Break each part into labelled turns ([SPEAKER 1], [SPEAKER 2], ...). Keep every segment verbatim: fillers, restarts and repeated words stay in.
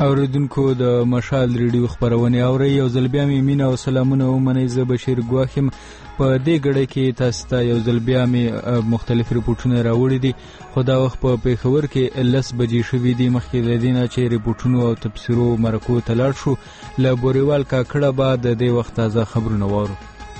[SPEAKER 1] اوریدونکو د مشال ریډیو خبرونه اوري. یو ځل بیا مې مینه او سلامونه ومنئ. زه بشیر ګواخیم. په دې ګړۍ کې تاسو ته یو ځل بیا مې مختلف ریپورټونه راوړي دي، خو دا وخت په پېښور کې لس بجې شوي دي. مخکې له دې نه چې ریپورټونو او تبصرو مرکو ته لاړ شو، له بوریوال کاکړه به د دې وخت تازه خبرونه واورو.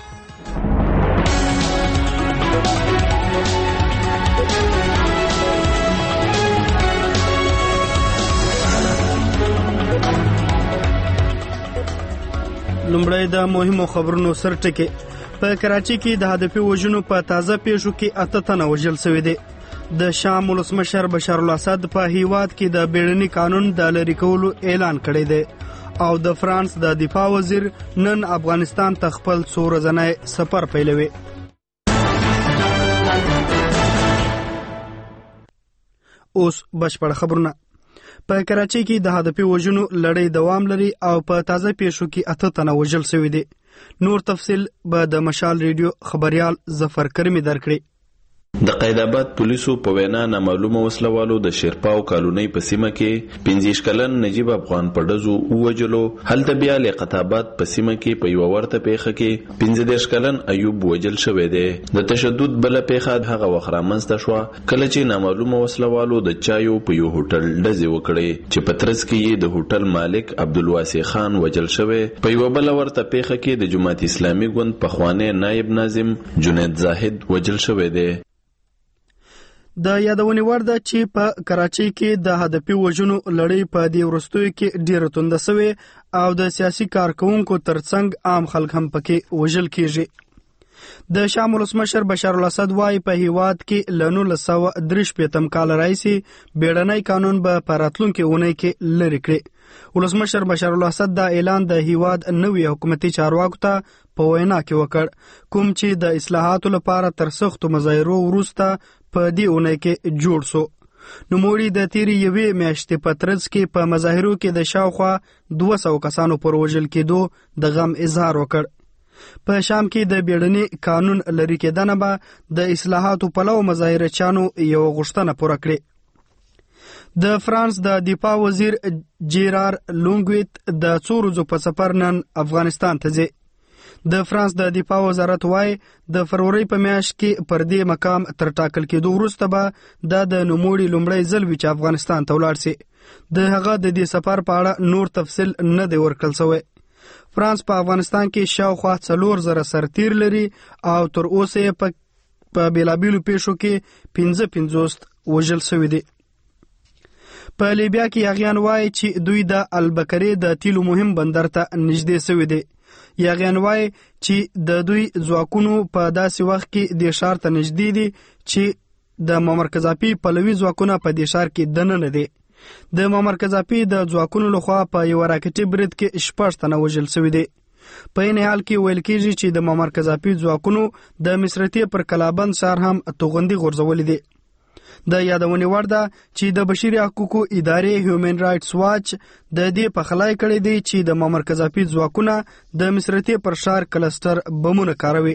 [SPEAKER 2] لومړی د مهمو خبرونو سرټکي. په کراچۍ کې د هدفي وژنو په تازه پیښو کې اته تنه وژل شوي دي. د شام ولسمشر بشار الاسد په هیواد کې د بیړني قانون د لرې کولو اعلان کړی دی، او د فرانس د دفاع وزیر نن افغانستان ته خپل څو ورځنی سفر پیلوي. اوس بشپړ خبرونه. په کراچۍ کې د هدفي وژنو لړۍ دوام لري او په تازه پیښو کې اته تنه وژل شوي دي. نور تفصیل به د مشال ریډیو خبريال ظفر کرمی درکړي.
[SPEAKER 3] د قایدآباد پولیسو په وینا نامعلومه وسلوالو د شیرپاو کالونی په سیمه کې پنځه کلن نجیب افغان پردزو ووجلو. هلته بیا لیاقتاباد په سیمه کې په یو ورته پیښه کې پنځه کلن ایوب وجل شوی دی. د تشدد بل پیښه هغه وخت رامنځته شو کله چې نامعلومه وسلوالو د چایو په یو هوټل ډزې وکړې چې په ترڅ کې د هوټل مالک عبدالواسع خان وجل شوی. په یو بل ورته پیښه کې د جماعت اسلامي ګوند پخوانی نائب ناظم جنید زاهد وجل شوی دی.
[SPEAKER 2] د یادونې وړ ده چې په کراچۍ کې د هدفي وژنو لړۍ په دې وروستیو کې ډېره تونده سوې او د سیاسي کارکوونکو ترڅنګ عام خلک هم پکې وژل کېږي. د شام ولسمشر بشار الاسد وايي په هیواد کې له نولس سوه درې شپېتم کال راهیسې بیړنی قانون به په راتلونکې اونۍ کې لرې کړي. ولسمشر بشار الاسد دا اعلان د هیواد نوي حکومتي چارواکو ته په وینا کې وکړ، کوم چې د اصلاحاتو لپاره تر سختو مظاهرو وروسته په دې اونۍ کې جوړ سو. نوموړي د تیرې یوې میاشتې په ترڅ کې په مظاهرو کې د شاوخوا دوه سوه کسانو پر وژل کېدو د غم اظهار وکړ. په شام کې د بیړني قانون لرې کېدنه به د اصلاحاتو پلو مظاهرچیانو یو غوښتنه پوره کړي. د فرانس د دفاع وزیر جیرار لونګویت د څو ورځو په سفر نن افغانستان ته ځي. د فرانس د دفاع وزارت وايي د فروری په میاشت کې پر دې مقام تر ټاکل کېدو وروسته به دا د نوموړي لومړی ځل وي چې افغانستان ته ولاړ سي. د هغه د دې سفر په اړه نور تفصیل نه دی ورکړل شوی. فرانس په افغانستان کې شاوخوا څلور زره سرتیر لري او تر اوسه یې په بیلابیلو پیښو کې پنځه پنځوس وژل شوي دي. په لیبیا کې یاغیان وایي چې دوی د البکرې د تیلو مهم بندر ته نږدې شوي دي. یاغیان وایي چې د دوی ځواکونو په داسې وخت کې د ښار ته نږدې دي چې د معمر قذافي پلوي ځواکونه په دې ښار کې دننه دي. د معمر قذافي د ځواکونو لخوا په یو راکټي برید کې شپږ تنه وژل شوي دي. په این حال کې ویل کېږي چې د معمر قذافي ځواکونو د مصرتي پر کلابند ښار هم توغندي غورځولي دي. د یادونې وړ ده چې د بشري حقوقو ادارې هیومن رائټس واچ د دې پخلی کړی دی چې د معمر قذافي ځواکونه د مصرتي پر ښار کلسټر بمونه کاروي.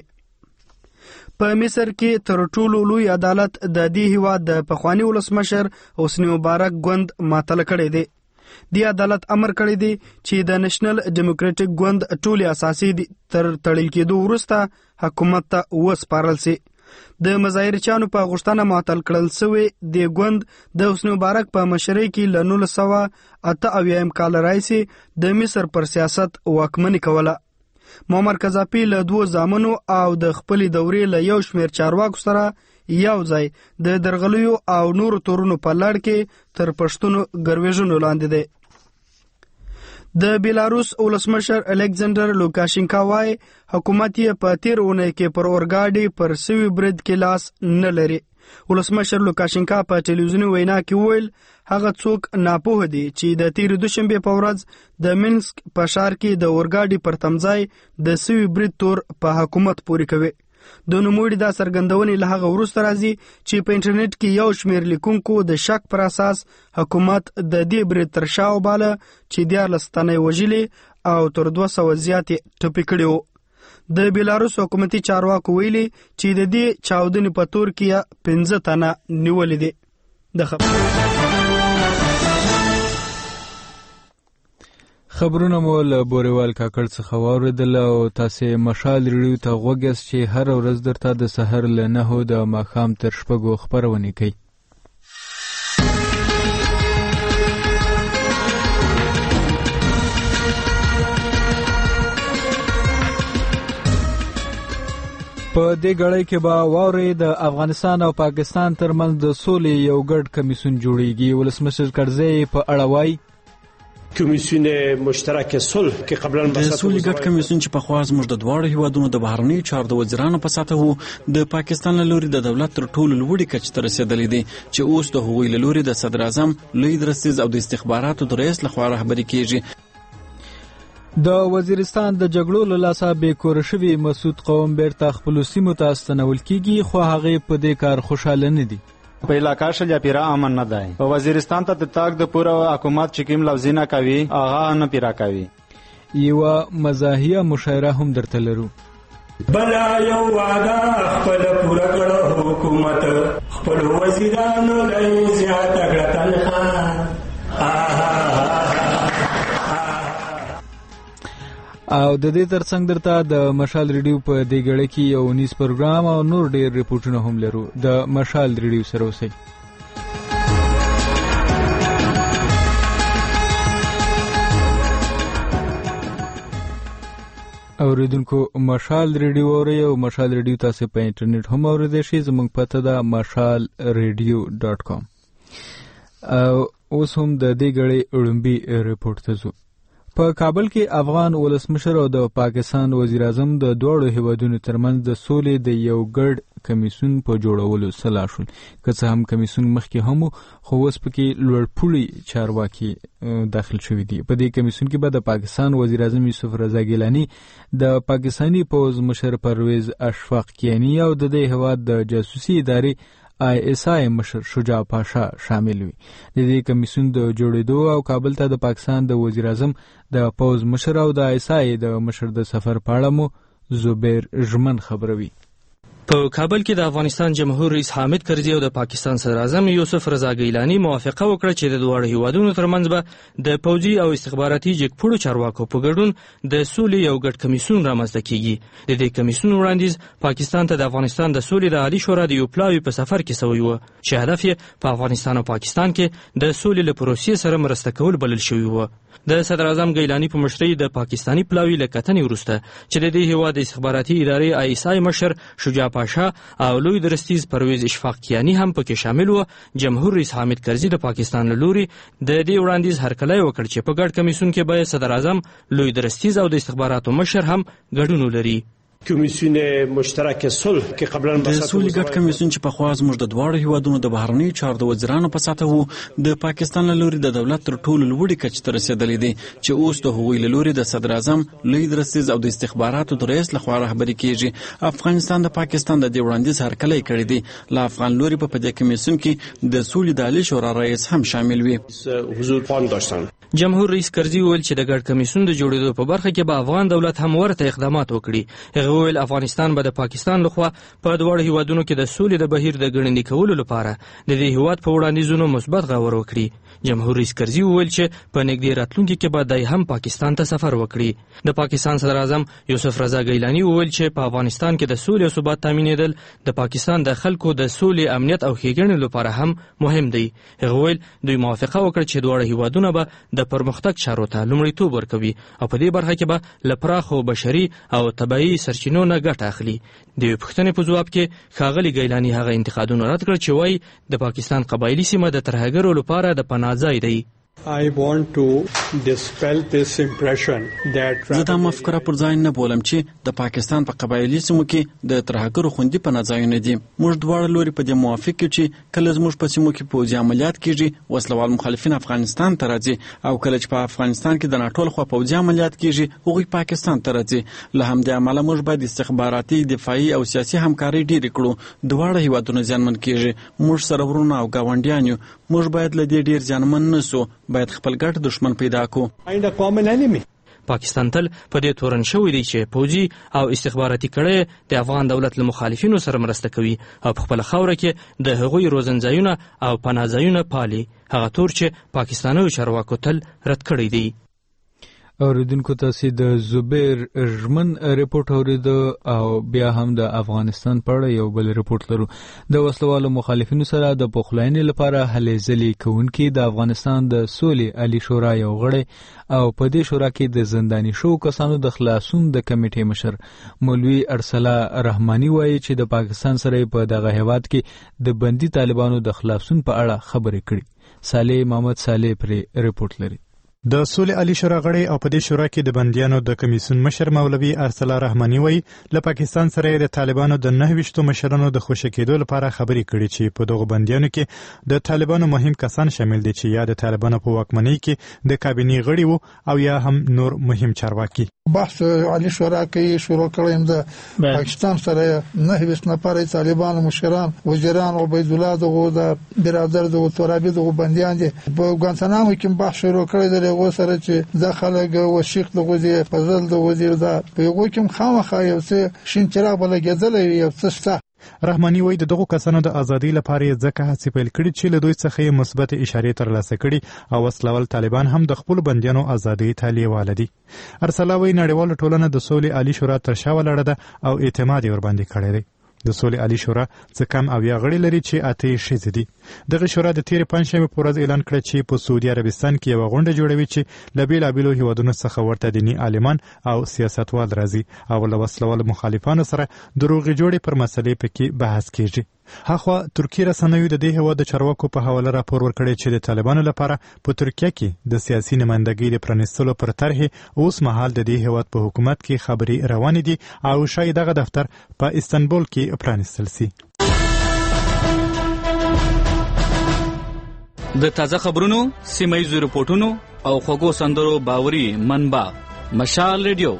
[SPEAKER 2] په مصر کې تر ټولو لوی عدالت د دې هیواد د پخواني ولسمشر حسني مبارک ګوند معطل کړی دی. دې عدالت امر کړی دی چې د نېشنل ډیموکراټیک ګوند ټولې اساسي تر تړل کېدو وروسته حکومت ته وسپارل سي. د مظاهرچیانو په غوښتنه معطل کړل شوی د ګوند د حسني مبارک په مشرۍ کې له نولس سوه اته اویایم کال راهیسې د مصر پر سیاست واکمني کوله. معمر قذافي له دوو زامنو او د خپلې دورې له یو شمېر چارواکو سره یو ځای د درغلیو او نورو تورونو په لړ کې تر پښتنو ګرویژنو لاندې دی. د بیلاروس ولسمشر الکساندر لوکاشینکا وايي حکومت یې په تیر اونۍ کې پر اورګاډي پر سوي برید کې لاس نه لري. ولسمشر لوکاشینکا په ټلویزیوني وینا کې وویل هغه څوک ناپوه دي چې د تیر دوشنبه په ورځ د منسک په ښار کې د اورګاډي پر تمځای د سوي برید تور په حکومت پورې کوي. د نوموړي دا څرګندونې له هغه وروسته راځي چې په انټرنیټ کې یو شمېر لیکونکو د شک پر اساس حکومت د دې برید تر شا وباله چې دیارلس تنه یې وژلي او تر دوه سوه زیات یې ټپي کړي وو. د بیلاروس حکومتي چارواکو ویلي چې د دې چاودنې په تور کې پنځه تنه نیولي دي. د
[SPEAKER 1] خبرونه مو له بوريوال کاکړ څخه واورېدل او تاسې مشال ریډیو ته غوږ یاست چې هره ورځ درته د سحر له نهو د ماښام تر شپږو خپرونې کوي. په دې غړۍ کې به واورئ د افغانستان او پاکستان ترمنځ د سولې یو ګډ کمیسیون جوړیږي. ولسمشر کرزی په اړه وایي
[SPEAKER 4] کمیسیون مشترک صلح کې قبلا
[SPEAKER 5] د سولې ګډ کمیسیون چې په خوا زموږ د دواړو هیوادونو د بهرنیو چارو د وزیرانو په سطحه وو د پاکستان له لوري د دولت تر ټولو لوړې کچې ته رسېدلی دی چې اوس د هغوی له لوري د صدر اعظم لوی درستیز او د استخباراتو د رئیس لخوا رهبري کیږي.
[SPEAKER 1] د وزیرستان د جګړو له لاسه بې کوره شوي مسعود قوم بیرته خپلو سیمو ته استنول کیږي، خو هغې په دې کار خوشحاله نه دي.
[SPEAKER 6] په علاقه شل یا پیرا امن نه دی. په وزیرستان ته د تاک د پوره حکومت چې کوم لفظي نه کوي هغه نه پیرا کوي.
[SPEAKER 1] یوه مزاحیه مشاعره هم درته لرو.
[SPEAKER 7] بلا یو وعده خپل پوره کړه حکومت خپل وزیرانو لای زیاته کړه تنخواه.
[SPEAKER 1] او د دې ترڅنګ درته د مشال ریډیو په دې غړې کې یو نیز پروګرام او نور ډېر ریپورټونه هم لرو. د مشال ریډیو سره اوسئ. اوریدونکو مشال ریډیو اورئ او مشال ریډیو تاسو په انټرنیټ هم اوریدئ شئ. زموږ پته ده مشال ریډیو ډاټ کام. او اوس هم د دې غړې وړاندې ریپورت ته ځو. په کابل کې افغان ولسمشر او د پاکستان وزیر اعظم د دواړو هیوادونو ترمنځ د سولې د یو ګډ کمیسیون په جوړولو سلا شول. که څه هم کمیسیون مخکې هم خو اوس پکې لوړپوړي چارواکي داخل شوي دي. په دې کمیسیون کې به د پاکستان وزیر اعظم یوسف رضا ګیلاني، د پاکستاني پوځ مشر پرویز اشفاق کیانی او د دې هیواد د جاسوسي ادارې آی ایس آی مشر شجاع پاشا شامل وي. د دې کمیسیون د جوړېدو او کابل ته د پاکستان د وزیر اعظم، د پوځ مشر او د آی ایس آی د مشر د سفر په اړه مو زبیر ژمن خبروي.
[SPEAKER 8] په کابل کې د افغانستان جمهور رئیس حامد کرزي او د پاکستان صدر اعظم یوسف رضا ګیلاني موافقه وکړه چې د دواړو هیوادونو ترمنځ به د پوځي او استخباراتي جګپوړو چارواکو په ګډون د سولې یو ګډ کمیسیون رامنځته کیږي. د دې کمیسیون وړاندیز پاکستان ته د افغانستان د سولې د عالی شورا د یو پلاوي په سفر کې سوی و چې هدف یې په افغانستان او پاکستان کې د سولې له پروسې سره مرسته کول بلل شوی و. د صدر اعظم ګیلاني په مشرۍ د پاکستانی پلاوي له کتنې وروسته چې د دې هیواد د استخباراتي ادارې آی ایس آی مشر شجاع پاشا او لوی درستیز پرویز اشفاق کیانی هم پکې شامل و، جمهور رئیس حامد کرزي د پاکستان له لوري د دې وړاندیز هرکلی وکړ چې په ګډ کمیسیون کې به صدر اعظم، لوی درستیز او د استخباراتو مشر هم ګډون ولري.
[SPEAKER 4] کمیسیون مشترک صلح کې قبلا
[SPEAKER 5] د سولې ګډ کمیسیون چې په خوا زموږ د دواړو هیوادونو د بهرنیو چارو د وزیرانو په سطحه وو د پاکستان له لوري د دولت تر ټولو لوړې کچې ته رسېدلی دی چې اوس د هغوی له لوري د صدر اعظم لوی درستیز او د استخباراتو د رئیس لخوا رهبري کیږي. افغانستان د پاکستان د دې وړاندیز هرکلی کړی دی. له افغان لوري په دې کمیسیون کې د سولې د عالی شورا رئیس هم شامل وي.
[SPEAKER 4] حضور پام داشتن.
[SPEAKER 8] جمهور رئیس کرزي وویل چې د ګډ کمیسیون د جوړېدو په برخه کې به افغان دولت هم ورته اقدامات وکړي. هغه وویل افغانستان به د پاکستان لخوا په دواړو هیوادونو کې د سولې د بهیر د ګړندي کولو لپاره د دې هیواد په وړاندیزونو مثبت غور وکړي. جمهور رئیس کرزي وویل چې په نږدې راتلونکي کې به دی هم پاکستان ته سفر وکړي. د پاکستان صدر اعظم یوسف رضا ګیلاني وویل چې په افغانستان کې د سولې او ثبات تامینېدل د پاکستان د خلکو د سولې، امنیت او ښېګڼې لپاره هم مهم دی. هغه وویل دوی موافقه وکړه چې دواړه هیوادونه به د پرمختګ چارو ته لومړیتوب ورکوي او په دې برخه کې به له پراخو بشري او طبیعي سرچینو نه ګټه اخلي. د یوې پوښتنې په ځواب کې ښاغلي ګیلاني هغه انتقادونه رد کړل چې وایي د پاکستان قبایلي سیمه د ترهګرو لپاره د پناه ځای دی.
[SPEAKER 9] I want to dispel this impression that
[SPEAKER 5] زه دا مفکوره پر ځای نه بولم چې د پاکستان په قبایلي سیمو کې د ترهګرو خوندي پناه ځایونه دي. موږ دواړه لوري په دې موافق یو چې کله زموږ په سیمو کې پوځي عملیات کیږي وسلوال مخالفین افغانستان ته راځي او کله چې په افغانستان کې د ناټو لخوا پوځي عملیات کیږي هغوی پاکستان ته راځي. له همدې امله موږ باید استخباراتي، دفاعي او سیاسي همکاري ډېرې کړو. دواړه هیوادونه زیانمن کیږي. موږ سره ورونه او ګاونډیان یو. موږ باید له دې ډېر زیانمن نه سو، باید خپل ګډ دشمن پیدا کو.
[SPEAKER 8] پاکستان تل په دې تورن شوی دی چې پوځي او استخباراتي کړۍ د افغان دولت له مخالفینو سره مرسته کوي او په خپل خاوره کې د هغوی روزنځایونه او پناهځایونه پالي، هغه تور چې پاکستاني چارواکو تل رد کړی دی.
[SPEAKER 1] اوریدونکو تاسو د زبیر ژمن ریپورت اوریدو او بیا هم د افغانستان په اړه یو بل ریپورت لرو. د وسلوالو مخالفینو سره د پخلاینې لپاره هلې ځلې کوونکي د افغانستان د سولې عالی شورا یو غړی او په دې شورا کې د زنداني شو کسانو د خلاصون د کمیټې مشر مولوی ارسلا رحماني وایي چې د پاکستان سره په دغه هیواد کې د بندي طالبانو د خلاصون په اړه خبرې کړي. صالح محمد صالح پر ریپورت لري.
[SPEAKER 10] د سولې عالی شورا غړی او په دې شورا کې د بندیانو د کمیسیون مشر مولوی ارسلا رحماني وایي له پاکستان سره د طالبانو د نه ویشتو مشرانو د خوشی کېدو لپاره خبرې کړي چې په دغه بندیانو کې د طالبانو مهم کسان شامل دي چې یا د طالبانو په واکمنۍ کې د کابینې غړي وو او یا هم نور مهم چارواکي.
[SPEAKER 11] بحث عالی شورا کې شروع کړم د پاکستان سره نه ویشت نفر طالبانو مشران وزیران عبید الله دغه د برادر دغه ترابي دغه بندیان دي په ګوانتانامو کې بحث شروع کړی و سره چې د خلک وشیخ د غوزي فضل د وزیر دا په یو کوم خامخا یو څه شین چراغ بلګېدل یو څه شته.
[SPEAKER 10] رحماني وایي د دغه کسانو د ازادۍ لپاره ځکه هڅې پیل کړي چې له دوی څخه مثبت اشارې ترلاسه کړي او وسلوال طالبان هم د خپل بندیانو ازادۍ ته لیواله دي. ارسلا وایي نړیواله ټولنه د سولې عالی شورا تر شا ولاړه ده او اعتماد یې ورباندې کړی دی. د سولې عالی شورا څه کم اویا غړي لري چې اته ښځې دي. دغه شورا د تیر پنځشنبه په ورځ اعلان کړ چې په سعودي عربستان کې یو غونډه جوړوي چې له بیلابیلو هیوادونو څخه ورته دیني عالمان او سیاستوال راځي او له وسلوالو مخالفانو سره د روغې جوړې پر مسلې پکې بحث کیږي. هاخوا ترکیه رسنیو د دې هیواد د چارواکو په حواله راپور ورکړی چې د طالبانو لپاره په ترکیه کې د سیاسي نمائندګۍ د پرانیستلو پر طرحې اوس مهال د دې هیواد په حکومت کې خبرې روانې دي او شاید دغه دفتر په استانبول کې پرانیستل سي.
[SPEAKER 12] د تازه خبرونو، سیمایي رپورټونو او خوږو سندرو باوري منبع مشال ریډیو.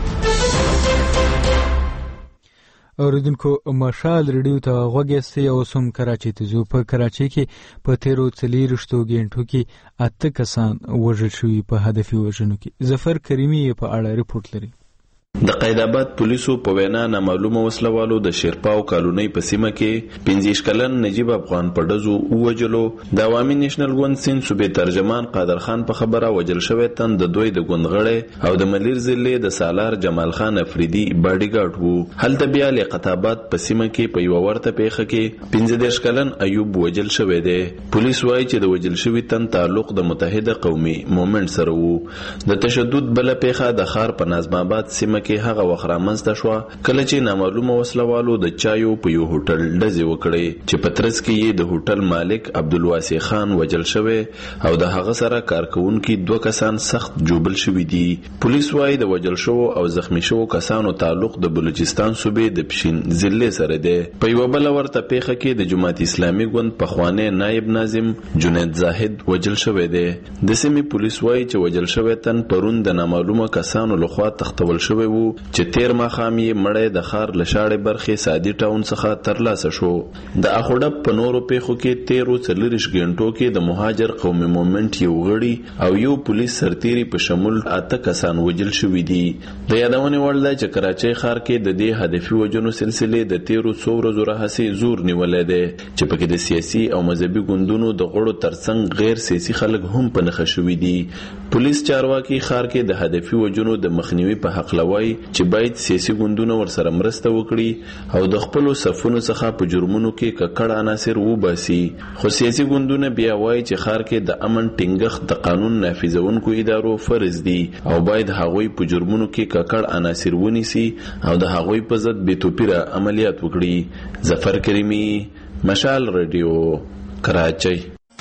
[SPEAKER 1] اوریدونکو مشال ریډیو ته غوږ یاستئ او اوس هم کراچۍ ته ځو. په کراچۍ کې په تیرو څلېرویشتو غنټو کې اته کسان وژل شوي په هدفي وژنو کې. ظفر کریمي په اړه ریپورت لري.
[SPEAKER 3] د قیداباد پولیسو په وینا نامعلومه وسلوالو د شیرپاو کالونۍ په سیمه کې پنځه کلن نجیب افغان پډزو ووجلو. د عوامي نېشنل ګوند سیند صوبې ترجمان قادر خان په خبره وجل شوی تن د دوی د ګوند غړی او د ملیر ضلع د سالار جمال خان افریدي باډي ګارډ وو. هلته بیا لیاقتاباد په سیمه کې په یو ورته پیښه کې پنځه دېرش کلن ایوب وجل شوی دی. پولیس وایي چې د وجل شوي تن تعلق د متحده قومي مومنټ سره وو. د تشدد بل پیښه د خار په نظم آباد سیمه کې هغه وخت رامنځته شوه کله چې نامعلومه وسلوالو د چایو په یو هوټل ډزې وکړې چې په ترڅ کې یې د هوټل مالک عبدالواسع خان وجل شوی او د هغه سره کارکوونکي دوه کسان سخت جوبل شوي دي. پولیس وایي د وجل شوو او زخمی شوو کسانو تعلق د بلوچستان صوبې د پښین ضلع سره دی. په یوه بله ورته پیښه کې د جماعت اسلامي ګوند پخوانی نایب ناظم جنید زاهد وجل شوی دی. د سیمې پولیس وایي چې وجل شوی تن پرون د نامعلومه کسانو لخوا تختول شوی وو چې تیر ماښام یې مړی د ښار له شاړې برخې سادي ټاون څخه ترلاسه شو. د اخوډب په نورو پیښو کې تیرو څلېرویشت غنټو کې د مهاجر قومي مومنټ یو غړي او یو پولیس سرتیري په شمول اته کسان وجل شوي دي. د یادونې وړ ده چې کراچۍ ښار کې د دې هدفي وژنو سلسلې د تیرو څو ورځو راهیسې زور نیولی دی چې پکې د سیاسي او مذهبي ګوندونو د غړو ترڅنګ غیر سیاسي خلک هم په نښه شوي دي. پولیس چارواکي ښار کې د هدفي وژنو د مخنیوي په هکله وایي چې باید سیاسي ګوندونه ورسره مرسته وکړي او د خپلو صفونو څخه په جرمونو کې ککړ عناصر وباسي. خو سیاسي ګوندونه بیا وایي چې ښار کې د امن ټینګښت د قانون نافذونکو ادارو فرض دي او باید هغوی په جرمونو کې ککړ عناصر ونیسي او د هغوی په ضد بې توپیره عملیات وکړي. ظفر کریمي، مشال ریډیو، کراچۍ.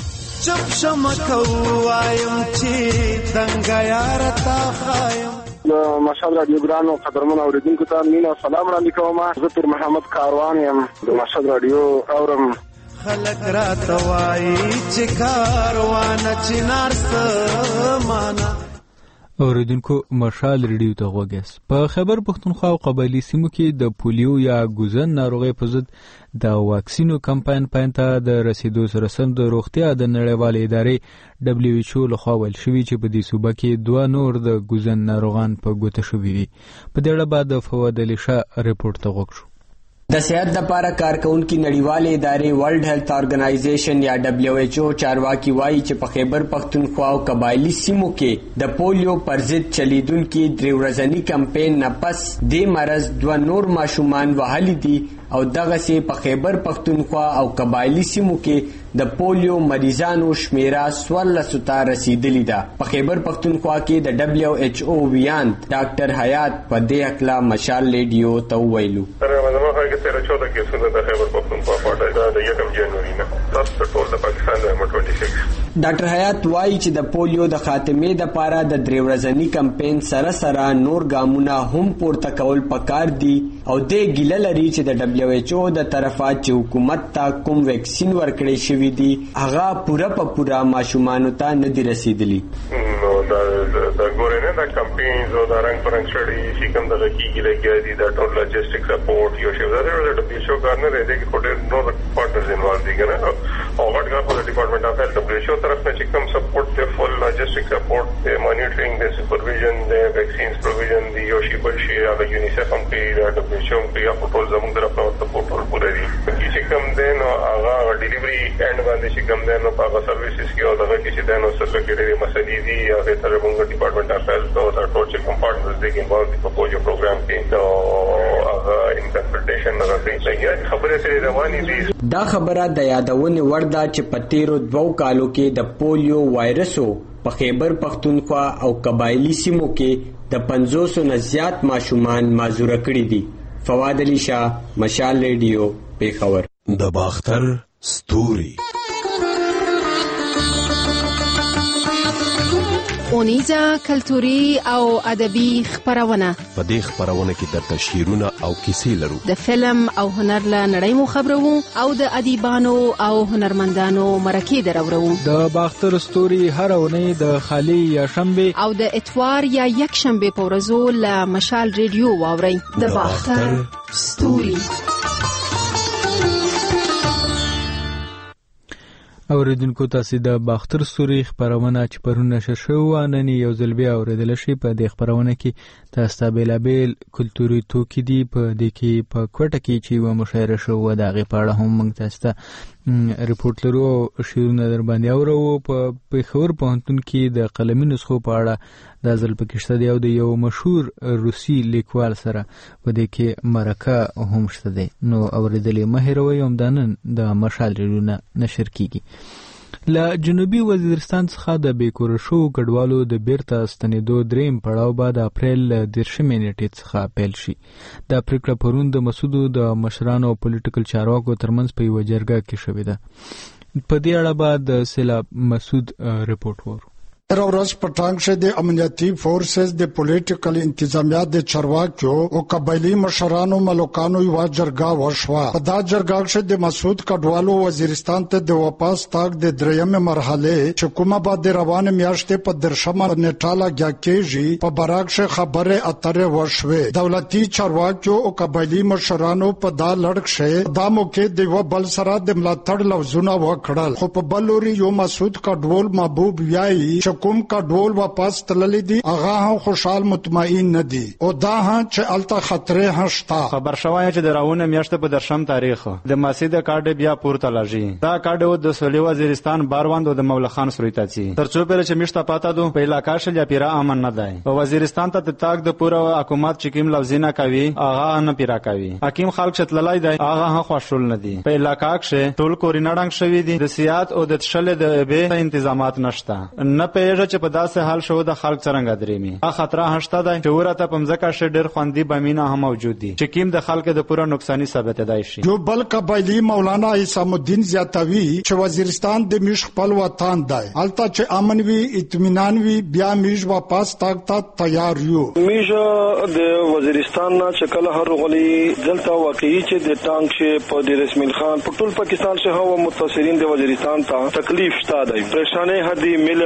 [SPEAKER 13] چپ شمکو وایم چې دنګا یار تا خایم.
[SPEAKER 14] مشال رادیو ګرانو قدرمن اوریدونکو ته مینا سلام وړاندې کوم. زه پیر محمد کاروان یم د مشال رادیو اورم.
[SPEAKER 13] خلک راته وایي چې کاروان چنار سمانا.
[SPEAKER 1] اوریدونکو مشال ریډیو ته غوږ یاست. په خیبر پښتونخوا او قبایلي سیمو کې د پولیو یا ګوزن ناروغۍ په ضد د واکسینو کمپاین پای ته د رسیدو سره سم د روغتیا د نړیوالې ادارې ډبلیو ایچ او لخوا ویل شوي چې په دې صوبه کې دوه نور د ګوزن ناروغان په ګوته شوي دي. په دې اړه به د فواد علي شاه ریپورټ ته غوږ شو.
[SPEAKER 15] د صحت لپاره کارکونکو نړیوالې ادارې ورلد هیلث ارګنایزیشن یا دبلیو ایچ او چارواکي وایي چې په خیبر پښتونخوا او قبایلی سیمو کې د پولیو پر ضد چلیدونکي درې ورځني کمپاین نه پس د مرض دوه نور ماشومان وهلي دي او دغه سي په خیبر پښتونخوا او قبایلی سیمو کې د پولیو مریضانو شمیره څوارلسو ته رسیدلی ده. په خیبر پښتونخوا کې د دبلیو ایچ او ویان ډاکټر حیات په دې اکلا مشال ریډیو ته ویلو
[SPEAKER 16] तेरह चौदह केसों में खैबर पख्तूनख्वा पाटा د یکم جنوري نه تاسو ټول د پاکستان د छब्बीस.
[SPEAKER 15] ډاکټر حیات وایي چې د پولیو د خاتمې د پاره د درې ورځني کمپاین سره سره نور ګامونه هم پورته کول پکار دي او د ګیله لري چې د دبلیو ایچ او د طرفه چې حکومت ته کوم ویکسین ورکړی شوی دی هغه پوره په پوره ماشومانو ته نه دی رسیدلی.
[SPEAKER 16] نو دا د ګورنه د کمپاینز او د رنګ پرنګ سټډي چې کوم د کیږي لګیا دي د ټول لوجستیک سپورټ یو شی دا د دبلیو ایچ او کارنر دی چې کوډر نو پارټنرز انوالو دي کنه او غټ غټ د ډپارټمنټ اف هیلث دبلیو ایچ او طرف نه چې کوم سپورټ ته فل لوجستیک سپورټ ته مانیټرینګ د سپرویژن د ویکسینز پروویژن دی یو شی بل شی هغه یونیسف هم کوي د دبلیو ایچ او کوي په ټول زموږ طرف نه سپورټ ورکړي دي چې کوم دین او هغه ډیلیوري اینڈ باندې چې کوم دین او هغه سرویسز کې او دغه کې چې دین او سره کې ډېری مسلې دي هغه تر موږ ډپارټمنټ اف هیلث او د ټول چې کوم پارټنرز دي کې انوالو دي په پوجو پروګرام کې او هغه انټرپریټیشن راځي خبره سره روانې دي.
[SPEAKER 15] دا خبره د یادونې وړ ده چې په تیرو دوو کالو کې د پولیو وایرسو په خیبر پښتونخوا او قبایلی سیمو کې د پنځوسو نه زیات ماشومان معذوره کړي دي. فواد علي شاه، مشال ریډیو، پیښور.
[SPEAKER 17] د باختر ستوري
[SPEAKER 18] اونیزه کلتوري او ادبي خبرونه.
[SPEAKER 17] په دې خبرونه کې درته شعرونه او کیسې لرو.
[SPEAKER 18] د فلم او هنر له نړۍ مو خبرو او د ادیبانو او هنرمندانو مرکې درورو.
[SPEAKER 1] د باختر ستوري هر اونۍ د خالی یا شنبه
[SPEAKER 18] او د اتوار یا یک شنبه په ورځو له مشال ریډیو واورئ. د باختر ستوري.
[SPEAKER 1] اوریدونکو تاسو د باختر ستوري خبرونه چې پرون نشر شوه نن یو ځل بیا اوریدل شي. په دې خبرونه کې تاسو ته بیلابیل کلتوري توکي دي په دې کې په کوټه کې چې و مشاعره شوه د هغې په اړه هم موږ تاسو ته ریپورټ لرو او شعرونه در باندې اورو. په پیښور پوهنتون کې د قلمي نسخو په اړه دا ځل پکې شته دی او د یو مشهور روسي لیکوال سره په دې کې مرکه هم شته دی. نو اوریدلې مه هېروئ همدا نن د مشال ریډیو نه نشر کیږي. له جنوبي وزیرستان څخه د بیکوره شوو کډوالو د بیرته ستنېدو دریم پړاو به د اپریل دېرشمې نیټې څخه پیل شي. دا پریکړه پرون د مسعودو د مشرانو او پولیټیکل چارواکو ترمنځ په یوه جرګه کې شوې ده. په دې اړه به د سیلاب مسعود رپورټ وورو.
[SPEAKER 19] تر ورځ په ټانګ شه د امنیتي فورسز د پولیټیکل انتظامیات د چارواکیو او قبایلی مشرانو ملوکانو یو جرګه وشوه. په دا جرګه شه د مسعود کډوالو وزیرستان ته د واپس تاګ د درېمه مرحله چې کومه بعد روان میاشتې په درشمه نیټه لګیا کېږي په براک شه خبره اتره وشوه. دولتي چارواکیو او قبایلی مشرانو په دا لړک شه دا موکه د یو بل سره د ملاتړ لوزونه وکړل. خو په بلوري یو مسعود کډوال محبوب ویایي کوم کډوال واپس تللی دي هغه هم خوشحال مطمئن نه دي او دا هم چې الته خطرې هم شته.
[SPEAKER 6] خبر شوی چې د راونه میاشته په درشم تاریخ د مسجد کارډ بیا پورته لاږي. دا کارډ د سولې وزیرستان باروند او د مولا خان سرویتا چی ترڅو پر چې میشته پاته دو په علاقہ شل یا پیرا امن نه دی او وزیرستان ته تاک د پوره حکومت چکیم لوزینا کوي هغه نه پیرا کوي. حکیم خلک چتللای دی هغه هم خوشحال نه دي. په علاقہ کې ټول کوریناډنګ شوی دي د سیاحت او د شل د به تنظیمات نشته. نه په چې په داسې حال شو د خلک څنګه درېمي ا خطر هشته ده چې ورته پمځکه شه ډېر خوندې بمینه هم موجود دي چې کیم د خلک د پوره نقصانی ثابت دی شي.
[SPEAKER 19] جو بل قبایلی مولانا حسام الدین زیاتوی چې وزیرستان د میش خپل وطن دی الته چې امن وی اطمینان وی بیا میش واپس تاک ته تیار یو.
[SPEAKER 20] میش د وزیرستان نه چې کله هر غلی دلته واقعي چې د ټانک شه په د رسمیل خان په ټول پاکستان شه هوا متاثرین د وزیرستان ته تکلیف شته دی. پریشانه هدي ملم نشتا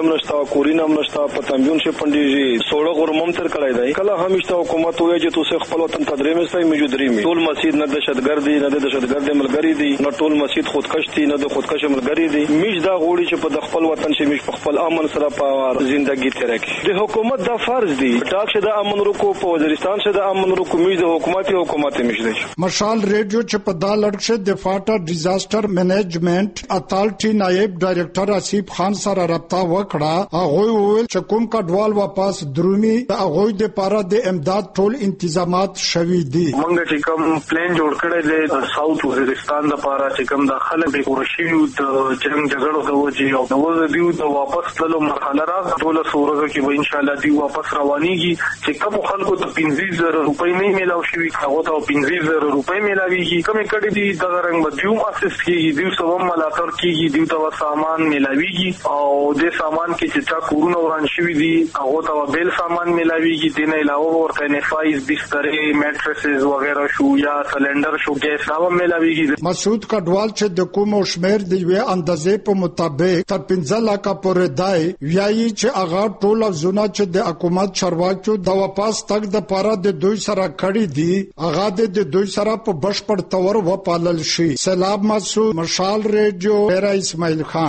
[SPEAKER 20] کورینه هم نشته په تنبیون شي پندېږي سوړه غرمم تر کړی دی کله همیشته حکومت وایي چې تاسو خپل وطن ته درې مستای موجود رې ټول مسجد نه دهشتګرد دي نه د دهشتګرد ملګری دي نه ټول مسجد خودکش دي نه د خودکش ملګری دي میش دا غوړي چې په خپل وطن شي میش په خپل امن سره په ژوندۍ تیر کړي د حکومت دا فرض دی ټاک شه د امن رکو په وزیرستان شه د امن رکو میش د حکومت حکومت میش دی
[SPEAKER 19] مشال ریډیو چې په دا لړشه د فاټر ډیزاستر مینجمنت اتارټي نائب ډایریکټر اسیب خان سره رابطه وکړه هغه وویل چې کوم کډوال واپس درومي هغه د پاره د امداد ټول تنظیمات شوي دي
[SPEAKER 21] موږ چې کوم پلان جوړ کړی دی د ساوث وزیرستان د پاره چې کوم د خلک د ورشيو د جنگ جګړو د وجې او د وځ دیو د واپس تلو مرحله راځي ټول سورغه کې به ان شاء الله دی واپس روانيږي چې کوم خلکو ته پنځه زره روپۍ نه میلاو شي هغه ته پنځه زره روپۍ میلاويږي کوم کډې دي د رنګ بدیوم اساس کېږي دیو سوم ملاتړ کېږي دیو ته سامان میلاويږي او د سامان کې چې چا کورونه وران شوی دي هغه ته بیل سامان میلاويږي دین علاوه ورته نفایز بسترې میټریسز وغیرہ شو یا سلندر شو ګیس دا میلاويږي
[SPEAKER 19] مسعود کډوال چې د کوم شمیر دی وی اندازې په مطابق تر پنځه لک پورې دی ویایي چې هغه ټول زونه چې د حکومت چارواکو د واپس تک د پاره د دوی سره کړی دي هغه د دوی سره په بشپړ تور و پالل شي سلام مسعود مشال ریډیو ډیر اسماعیل خان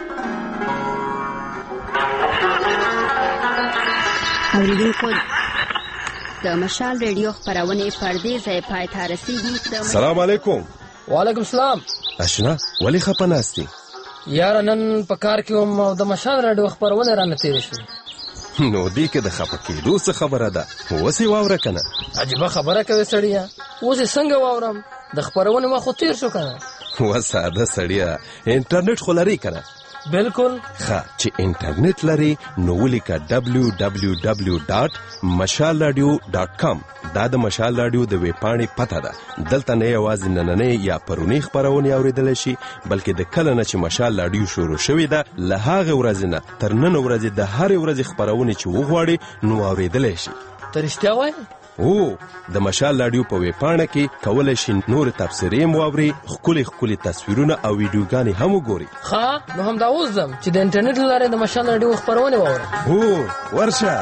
[SPEAKER 22] اوریدونکو د مشال ریډیو خبرونه پردې ځای پای ته رسیدي
[SPEAKER 17] سلام علیکم
[SPEAKER 23] وعلیکم السلام
[SPEAKER 17] اشنا ولی خپناستی
[SPEAKER 23] یار نن په کار کې هم د مشال ریډیو خبرونه رانه تیر شو
[SPEAKER 17] نو دې کې د خپکېدو څه خبره ده وسې واوره کنه
[SPEAKER 23] عجیب خبره کوي سړیا اوس څنګه واورم د خبرونه ما خو تیر شو کنه
[SPEAKER 17] وساده سړیا انټرنیټ خو لري کنه
[SPEAKER 23] بالکل
[SPEAKER 17] ښه چې انټرنیټ لري نو ولیکه دبلیو دبلیو دبلیو ډاټ مشال رادیو ډاټ کام دا د مشال رادیو د ویب پاڼې پته ده دلته نه یوازې نننۍ یا پرونی خبرونه اوریدلی شي بلکې د کله نه چې مشال رادیو شروع شوې ده له هغې ورځې نه تر نن ورځې د هرې ورځې خبرونه چې وغواړي نو اوریدلی شي
[SPEAKER 23] ته رښتیا وایې
[SPEAKER 17] او د مشال رادیو په ویب پاڼه کې کولای شي نور تبصرې مو اوري ښکلي ښکلي تصویرونه او ویډیوګانې هم وګوري
[SPEAKER 23] ښه نو همدا اوس ځم چې د انټرنیټ له لارې د مشال رادیو خبرونه واورم
[SPEAKER 17] هو ورشه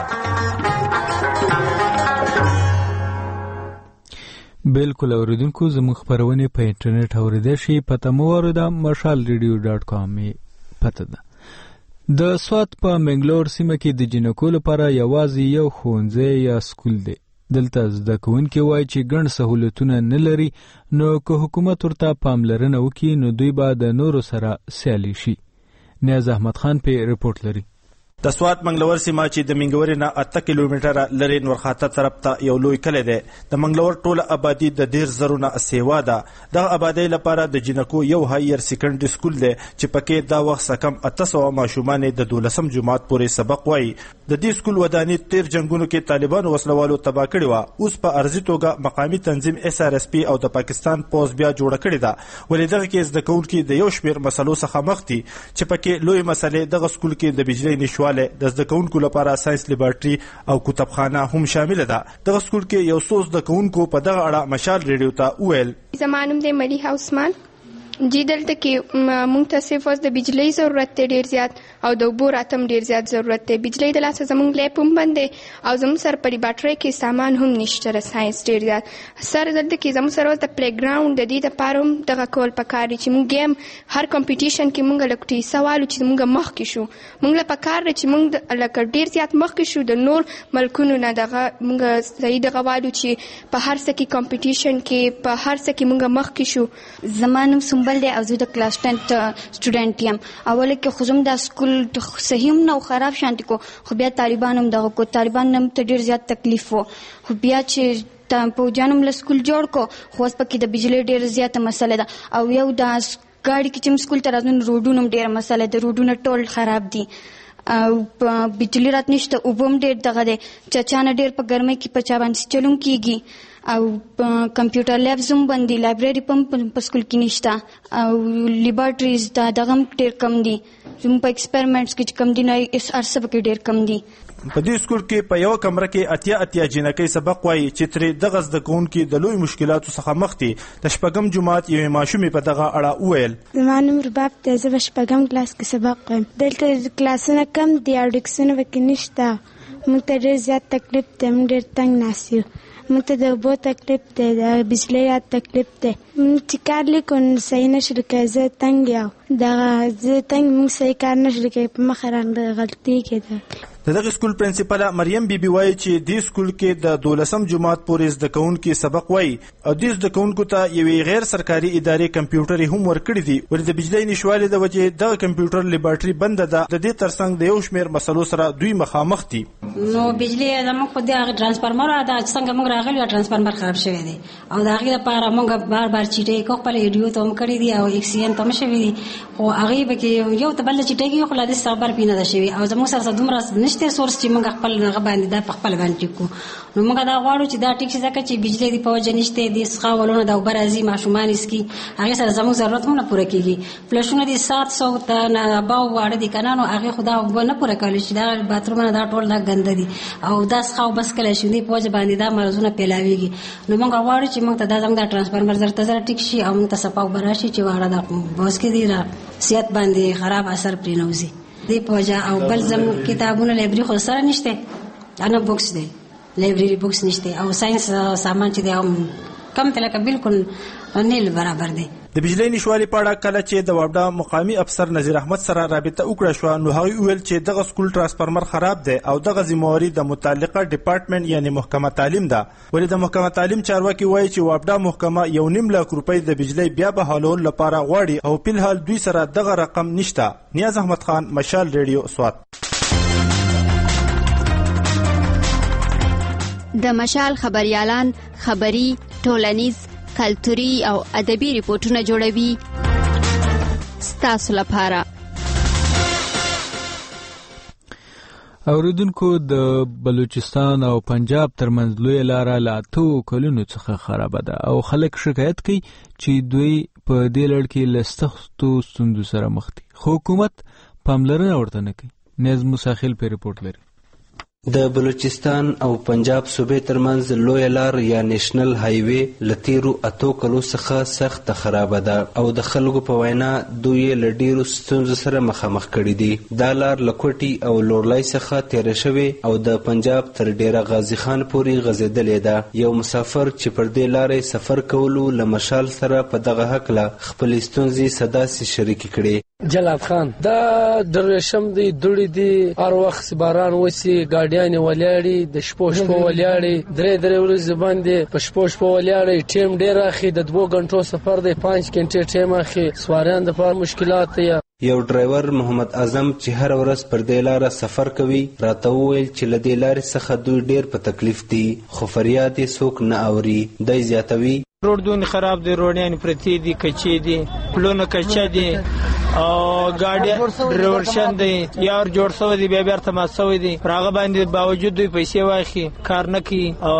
[SPEAKER 1] بالکل اوریدونکو زموږ خبرونه په انټرنیټ اوریدای شي پته مو ورده مشال ریډیو ډاټ کام پته ده د سوات په منګلور سیمه کې د جنکو لپاره یوازې یو ښوونځی یا سکول دی دلته زده کوونکي وایي چې ګڼ سهولتونه نه لري نو که حکومت ورته پاملرنه وکړي نو دوی به د نورو سره سیالي شي نیاز احمد خان په رپورټ لري
[SPEAKER 24] د سوات منګلور سیمه چې د منګورې نه اته کیلومتره لري نورخاته طرف ته یو لوی کلی دی د منګلور ټوله آبادي د ډیر زرونه سیوا ده دغه آبادۍ لپاره د جنکو یو هایر سیکنډري سکول دی چې پکې دا وخت څه کم اته سوه ماشومان د دولسم جماعت پورې سبق وایي د دې سکول ودانۍ تیر جنګونو کې طالبانو وسلوالو تباه کړې وه اوس په ارضي توګه مقامي تنظیم اس ار اس پی او د پاکستان پوز بیا جوړه کړې ده ولې دغه کې زده کوونکي د یو شمېر مسلو څخه مخ دي چې پکې لوی مسلې دغه سکول کې د بجلۍ نشواله د زده کوونکو لپاره ساينس لیبارټري او کتابخانه هم شامل ده دغه سکول کې یو څو زده کوونکو په دغه اړه مشال ریډیو ته وویل
[SPEAKER 25] زمانم د ملي هاوسمان جی دلته کې مونږ ته صرف د بجلی ضرورت دی ډیر زیات او د اوبو راتم ډیر زیات ضرورت دی بجلی د لاسه زمونږ لیب هم بند دی او زموږ سره په لیبارټرۍ کې سامان هم نشته ساينس ډیر زیات سره دلته کې زموږ سره د پلی ګراوند د دې لپاره هم دغه کول پکار دی چې مونږ گیم هر کمپټیشن کې مونږ لکټي سوال چې مونږ مخ کې شو مونږ له پکار دی چې مونږ لکه ډیر زیات مخ کې شو د نور ملکونو نه دغه مونږ صحیح دغه والو چې په هر څه کې کمپټیشن کې په هر څه کې مونږ مخ کې شو
[SPEAKER 26] زمانم سنبل دی او زه د کلاس ټن سټوډنټ یم اول کې خو زم دا سکول صحیح هم نه خراب شانتي کو خو بیا طالبان هم دغه کو طالبان هم ته ډیر زیات تکلیف وو خو بیا چې ته په جانم له سکول جوړ کو خو اوس پکې د بجلی ډیر زیاته مسله ده او یو دا ګاډي کې چې سکول ته راځون روډونو ډیر مسله ده روډونه ټول خراب دي او بجلی رات نشته او بم ډیر دغه ده چچانه ډیر په ګرمۍ کې په چا باندې چلون کیږي او کمپیوټر لیبز هم بند دي، لایبرري هم په سکول کې نشته او لیبارټریز دا دغه هم ډېر کم دي. زموږ په ایکسپریمنټس کې چې کم دي نو هر څه پکې ډېر کم دي.
[SPEAKER 24] په دې سکول کې په یوه کمره کې اتیا اتیا جینکۍ سبق وایي چې ترې دغه زده کوونکي د لوی مشکلاتو څخه مخ دي. د شپږم جماعت یوې ماشومې په دغه اړه وویل:
[SPEAKER 2] زما نوم رباب دی، زه په شپږم کلاس کې سبق وایم. دلته کلاسونه کم دي او ډسکونه پکې نشته. موږ ته ډېر زیات تکلیف دی، موږ ډېر تنګ ناست یو. موږ ته د اوبو تکلیف دی، د بجلۍ یاد تکلیف دی. موږ چې کار لیکو نو صحیح نشو لیکلی، زه تنګ یم. دغه زه تنګ موږ صحیح کار نشو لیکلی، په مخه رانه غلطي کېده.
[SPEAKER 24] د دغه سکول پرنسپله مریم بیبي وایي چې دې سکول کې د دولسم جماعت پورې زده کوونکي سبق وایي او دې زده کوونکو ته یوې غیر سرکاري ادارې کمپیوټرې هم ورکړي دي. ولې د بجلۍ نشوالي د وجې دغه کمپیوټر لیبارټري بنده ده. د دې ترڅنګ د یو شمېر مسلو سره دوی مخامخ دي.
[SPEAKER 4] نو بجلۍ زموږ په دې ټرانسفارمر دا څنګه موږ راغلي ټرانسفارمر خراب شوی دی او د هغې لپاره موږ بار بار چیټۍ کو خپل ایډیو ته هم کړي دي او اکسیجن ته هم شوي دي، خو هغې پکې یو ته بل چیټۍ کېږي خو لا داسې خبر پې نه ده شوي او زموږ سره دومره نشته سورس چې موږ خپل هغه باندې دا په خپل باندې ټیک کړو. نو موږ دا غواړو چې دا ټیک شي ځکه چې بجلۍ د په وجه نشته دي څخه ولونه د اوبه راځي ماشومان اسکي هغې سره زموږ ضرورت هم نه پوره کېږي. فلشونه دي سات سو ته نه باو واړه دي که نه نو هغې خو دا اوبه نه پوره کولی شي. دا باترومونه دا ټول دا ګنده دي او دا څخه او بس کلی شي دي په وجه باندې دا مرضونه پیلاویږي. نو موږ غواړو چې موږ ته دا زموږ دا ټرانسفارمر زر ته زر ټیک شي او موږ ته صفا اوبه راشي چې واړه دا بوس کې دي را صحت باندې خراب اثر پرې نه وځي دې په وجه. او بل زموږ کتابونه لایبرري خو سره نشته، انا بوکس دی، لایبرري بوکس نشته او ساينس سامان چې دی هم کم تلکه بالکل نیل برابر دی.
[SPEAKER 24] د بجلۍ نشوالي په اړه کله چې د وابډا مقامي افسر نذیر احمد سره رابطه وکړه شوه نو هغوی وویل چې دغه سکول ټرانسفارمر خراب دی او دغه ذمهواري د متعلقه ډپارټمنټ یعنی محکمه تعلیم ده. ولې د محکمه تعلیم چارواکي وایي چې وابډا محکمه یو نیم لاک روپۍ د بجلۍ بیا بحالولو لپاره غواړي او فلحال دوی سره دغه رقم نشته. نیاز احمد خان، مشال ریډیو، سوات.
[SPEAKER 22] د مشال خبريالان خبري، ټولنیز، کلتوري او ادبي ریپورتونه جوړوي ستاسو لپاره.
[SPEAKER 1] اوریدونکو، د بلوچستان او پنجاب ترمنځ لویه لاره له اتو کلونو څخه خرابه ده او خلک شکایت کوي چې دوی په دې لړ کې له سختو ستونزو سره مخ دي، خو حکومت پاملرنه ورته نه کوي. نیز مساخیل په ریپورت لري.
[SPEAKER 5] د بلوچستان او پنجاب صوبې ترمنځ لویه لار یا نیشنل هایوې له تیرو اتو کلو څخه سخت خرابه ده او د خلکو په وینا دوی له ډیرو ستونزو سره مخامخ کړي دي. دا لار له کوټي او لورلای څخه تیره شوې او د پنجاب تر ډیره غازی خان پورې غځېدلې ده. یو مسافر چې پر دې لارې سفر کولو له مشال سره په دغه هکله خپلې ستونزې صداسې شریکې کړې.
[SPEAKER 23] جلال خان دا درشم دی دوړي دی هر وخت باران وسی ګاډیان ولاړي د شپو شپو ولاړي درې درې ورځې باندې په شپو شپو ولاړي ټیم ډیر اخی د دوه غنټو سفر دی پنځه غنټې ټیم اخی سواران د فار مشکلات دی.
[SPEAKER 5] یو ډرایور محمد اعظم چې هر ورځ پر دې لاره سفر کوي راته وویل چې له دې لارې څخه دوی ډیر په تکلیف دي خو فریاد یې څوک نه اوري. دی زیاتوي
[SPEAKER 7] روډ دون خراب دی، روډیان پرتی دي، کچې دي، پلونه کچا دي او ګاډي ډرایورشن دی یار جوړ شوی دی بیا بیرته مات شوی دی. راغه باندې باوجود دوی پیسې واخی کار نه کوي او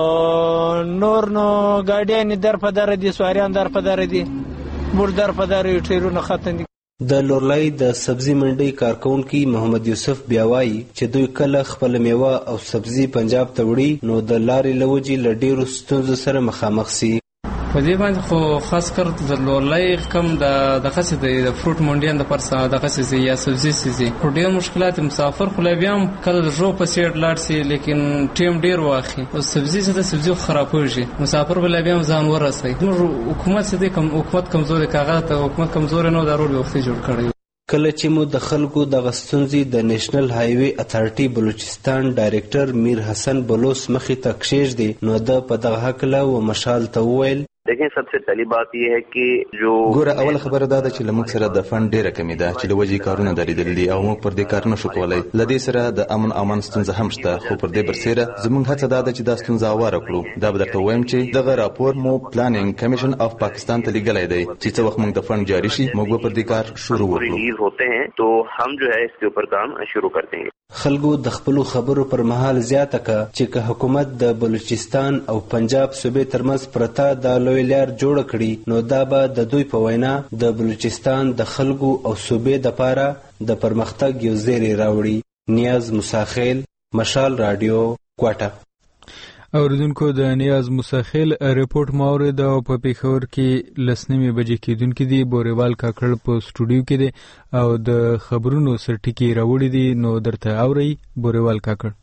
[SPEAKER 7] نور نو ګاډیان در په در دي، سواریان در په در دي، بور در په در ټیرونه ختم دي.
[SPEAKER 5] د لورلای د سبزی منډي کارکونکي محمد یوسف بیاوای چې دوی کله خپل میوه او سبزی پنجاب ته وړي نو د لارې لوجي لډیرو ستونزو سره مخامخ سي.
[SPEAKER 8] په دې باندې خو خاص کر د لورلای کم د دغه څه د فروټ منډیان د پرسا دغه څه یا سبزی سي خو ډیر مشکلات مسافر خو بیا هم کله جو په سیټ لاړ سي لیکن ټیم ډیر واخی او سبزی څه د سبزی خرابوږي مسافر بل بیا هم ځان ورسي. حکومت څه د کم حکومت کمزوري کاغذ ته حکومت کمزور نه ضروري وخت جوړ کړی.
[SPEAKER 5] کله چې مو د خلکو د غستونځي د نېشنل هایوې اتھارټي بلوچستان ډایریکټر میر حسن بلوس مخې ته کښېږدي نو د په دغه هکله و مشال ته وویل
[SPEAKER 3] देखें सबसे पहली बात यह है कि जो
[SPEAKER 9] ګوره اول خبره دا ده چې لمک سره د فند ډیره کمی ده چې لوجي کارونه درېدل دي او موږ پر دې کار نشو کولای. لدې سره د امن امان ستونزه هم شته، خو پر دې برسره زموږ هڅه دا ده چې دا ستونزه اواره کړو. دا به درته وایم چې دغه راپور مو پلانینګ کمیشن اف پاکستان ته لیږلی دی چې څه وخت موږ د فند جاری شي موږ به پر دې کار شروع وکړو.
[SPEAKER 3] ریلیز ہوتے ہیں تو ہم جو ہے اس کے اوپر کام شروع کر دیں گے.
[SPEAKER 5] خلکو د خپلو خبرو پر مهال زیاته کړه چې که حکومت د بلوچستان او پنجاب صوبې ترمنځ پرته دا لوی لار جوړه کړي نو دا به د دوی په وینا د بلوچستان د خلکو او صوبې دپاره د پرمختګ یو زیری راوړي. نیاز موسیخیل، مشال رادیو، کوټه.
[SPEAKER 1] اوریدونکو د نیاز موسیخیل ریپورت مورد او په پیښور کې لسنیمې بجې کېدونکې دي. بوریوال کاکړ په سټوډیو کې دی او د خبرونو سرټکي راوړي دي، نو درته اورئ بوریوال کاکړ.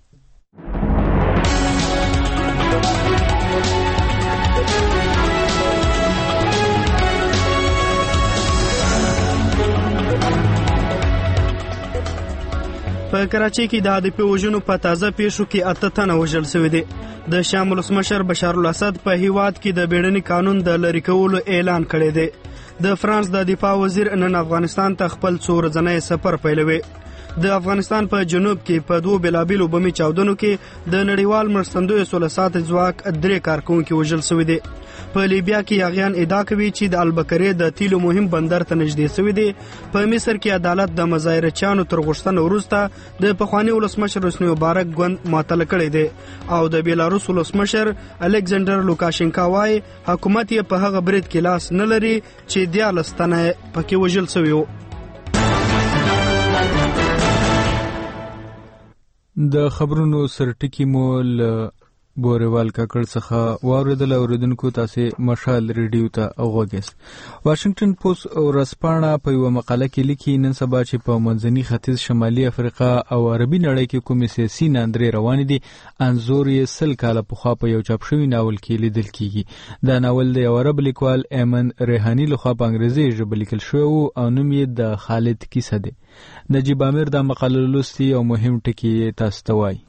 [SPEAKER 10] په کراچۍ کې د هدفي وژنو په تازه پیښو کې اته تنه وژل شوي دي. د شام ولسمشر بشار الاسد په هیواد کې د بیړني قانون د لرې کولو اعلان کړی دی. د فرانس د دفاع وزیر نن افغانستان ته خپل څو ورځنی سفر پیلوي. د افغانستان په جنوب کې په دوو بېلابېلو بمي چاودنو کې د نړیوال مرستندویو سوله ساتي ځواک درې کارکوونکي وژل شوي دي. په لیبیا کې یاغیان ادعا کوي چې د البکرې د تیلو مهم بندر ته نږدې شوي دي. په مصر کې عدالت د مظاهرچیانو تر غوښتنې وروسته د پخواني ولسمشر حسني مبارک ګوند معطل کړی دی او د بیلاروس ولسمشر الکساندر لوکاشنکا وایي حکومت یې په هغه برید کې لاس نه لري چې دیارلس تنه پکې وژل شوي وو.
[SPEAKER 1] د خبرونو سرټکی مو له بوریوال کاکړ څخه واوریدل. اوریدونکو تاسو مشال ریډیو ته غوږیست. واشنگټن پوسټ ورځپاڼه په یوه مقاله کې لیکي نن سبا چې په منځني ختیځ شمالي افریقا او عربي نړۍ کې کومې سیاسي ناندرې روانې دي انځور یې سل کاله پخوا په یو چاپ شوي ناول کې لیدل کیږي. دا ناول د یو عرب لیکوال ایمن ریحاني لخوا په انګریزي ژبه لیکل شوی او نوم یې د خالد کیسه دی. نجیب امیر دا مقاله لوستي او مهم ټکي تاسو ته وایي.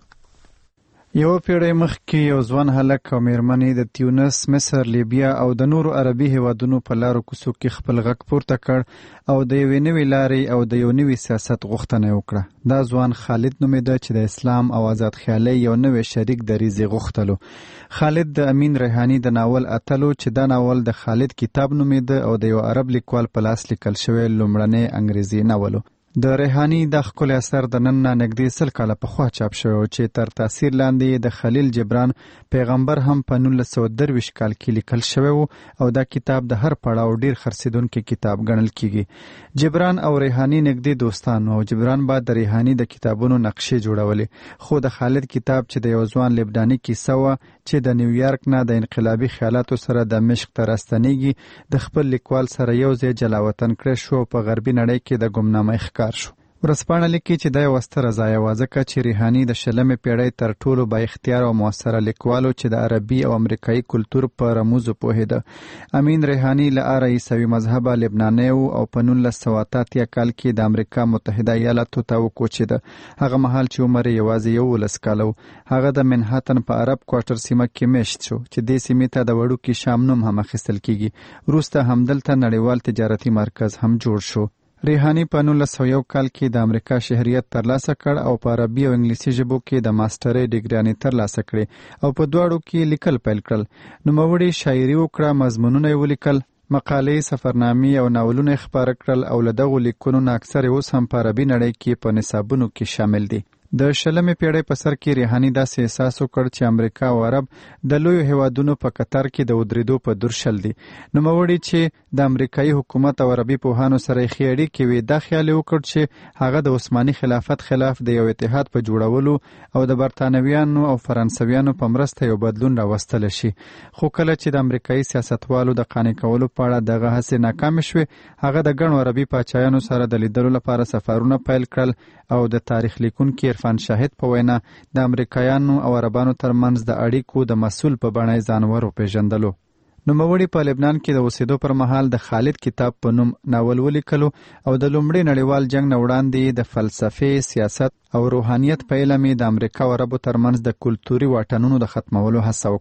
[SPEAKER 11] یو پیړۍ مخکې یو ځوان هلک او میرمنې د تیونس، مصر، لیبیا او د نورو عربي هیوادونو په لارو کوڅو کې خپل غږ پورته کړ او د یوې نوې لارې او د یو نوي سیاست غوښتنه وکړه. دا ځوان خالد نومېده چې د اسلام او آزاد خیالۍ یو نوی شریک دریځ یې غوښتلو. خالد د امین ریحاني د ناول اتلو چې دا ناول د خالد کتاب نومېده او د یو عرب لیکوال په لاس لیکل شوی لومړنی انګریزي ناولو. د ریحاني د ښکلی اثر د نن نه نږدې سل کاله پخوا چاپ شوی چې تر تاثیر لاندې د خلیل جبران پیغمبر هم په نولس سوه درویشت کال کې لیکل شوی و او دا کتاب د هر پړاو ډیر خرڅېدونکی کتاب ګڼل کیږي. جبران او ریحاني نږدې دوستان او جبران بعد د ریحاني د کتابونو نقشې جوړولې، خو د خالد کتاب چې د یو ځوان لبناني کیسه وه چې د نیویارک نه د انقلابي خیالاتو سره د مشق ته راستنیږي د خپل لیکوال سره یو ځای جلاوطن کړی شو په غربي نړۍ کې د ګمنامۍ ښکار شو. ورځپاڼه لیکي چې دا یوه ستره ضایعه وه ځکه چې ریحاني د شلمې پیړۍ تر ټولو با اختیار او موثره لیکوالو چې د عربي او امریکایي کلتور په رموزو پوهېده. امین ریحاني له اره عیسوي مذهبه لبنانی و او په نولس سوه اته اتیا کال کې د امریکا متحده ایالاتو ته وکوچېده. هغه مهال چې عمر یوازې یولس کاله و. هغه د منهاتن په عرب کوارټر سیمه کې میشت شو چې دې سیمې ته د وړوکي شام نوم هم اخیستل کیږي. وروسته همدلته نړیوال تجارتي مرکز هم جوړ شو. ریحاني په نولس سوه یو کال کې د امریکا شهریت ترلاسه کړ او په عربي او انګلیسي ژبو کې د ماسټرۍ ډګریانې ترلاسه کړې او په دواړو کې لیکل پیل کړل. نوموړي شاعري وکړه، مضمونونه یې ولیکل، مقالې، سفرنامې او ناولونه یې خپاره کړل او له دغو لیکونو نه اکثر اوس هم په عربي نړۍ کې په نصابونو کې شامل دي. د شلمې پیړۍ په سر کې ریحاني داسې احساس وکړ چې امریکا او عرب د لویو هیوادونو په قطار کې د ودرېدو په دور شل دي. نوموړي چې د امریکایي حکومت او عربي پوهانو سره یې ښې اړیکې وې دا خیال یې وکړ چې هغه د عثماني خلافت خلاف د یو اتحاد په جوړولو او د برتانویانو او فرانسویانو په مرسته یو بدلون راوستلی شي. خو کله چې د امریکایي سیاستوالو د قانع کولو په اړه دغه هڅې ناکامې شوې، هغه د ګڼو عربي پاچایانو سره د لیدلو لپاره سفرونه پیل کړل او د تاریخ لیکونکي عرفان شاهد په وینا د امریکایانو او عربانو ترمنځ د اړیکو د مسؤل په بڼه یې ځان ور وپېژندلو. نوموړي په لبنان کې د اوسېدو پر مهال د خالد کتاب په نوم ناول ولیکلو او د لومړي نړیوال جنگ نه وړاندې د فلسفې، سیاست او روحانیت په علم د امریکا او عربو ترمنځ د کلتوري واټنونو د ختمولو هڅه وکړه.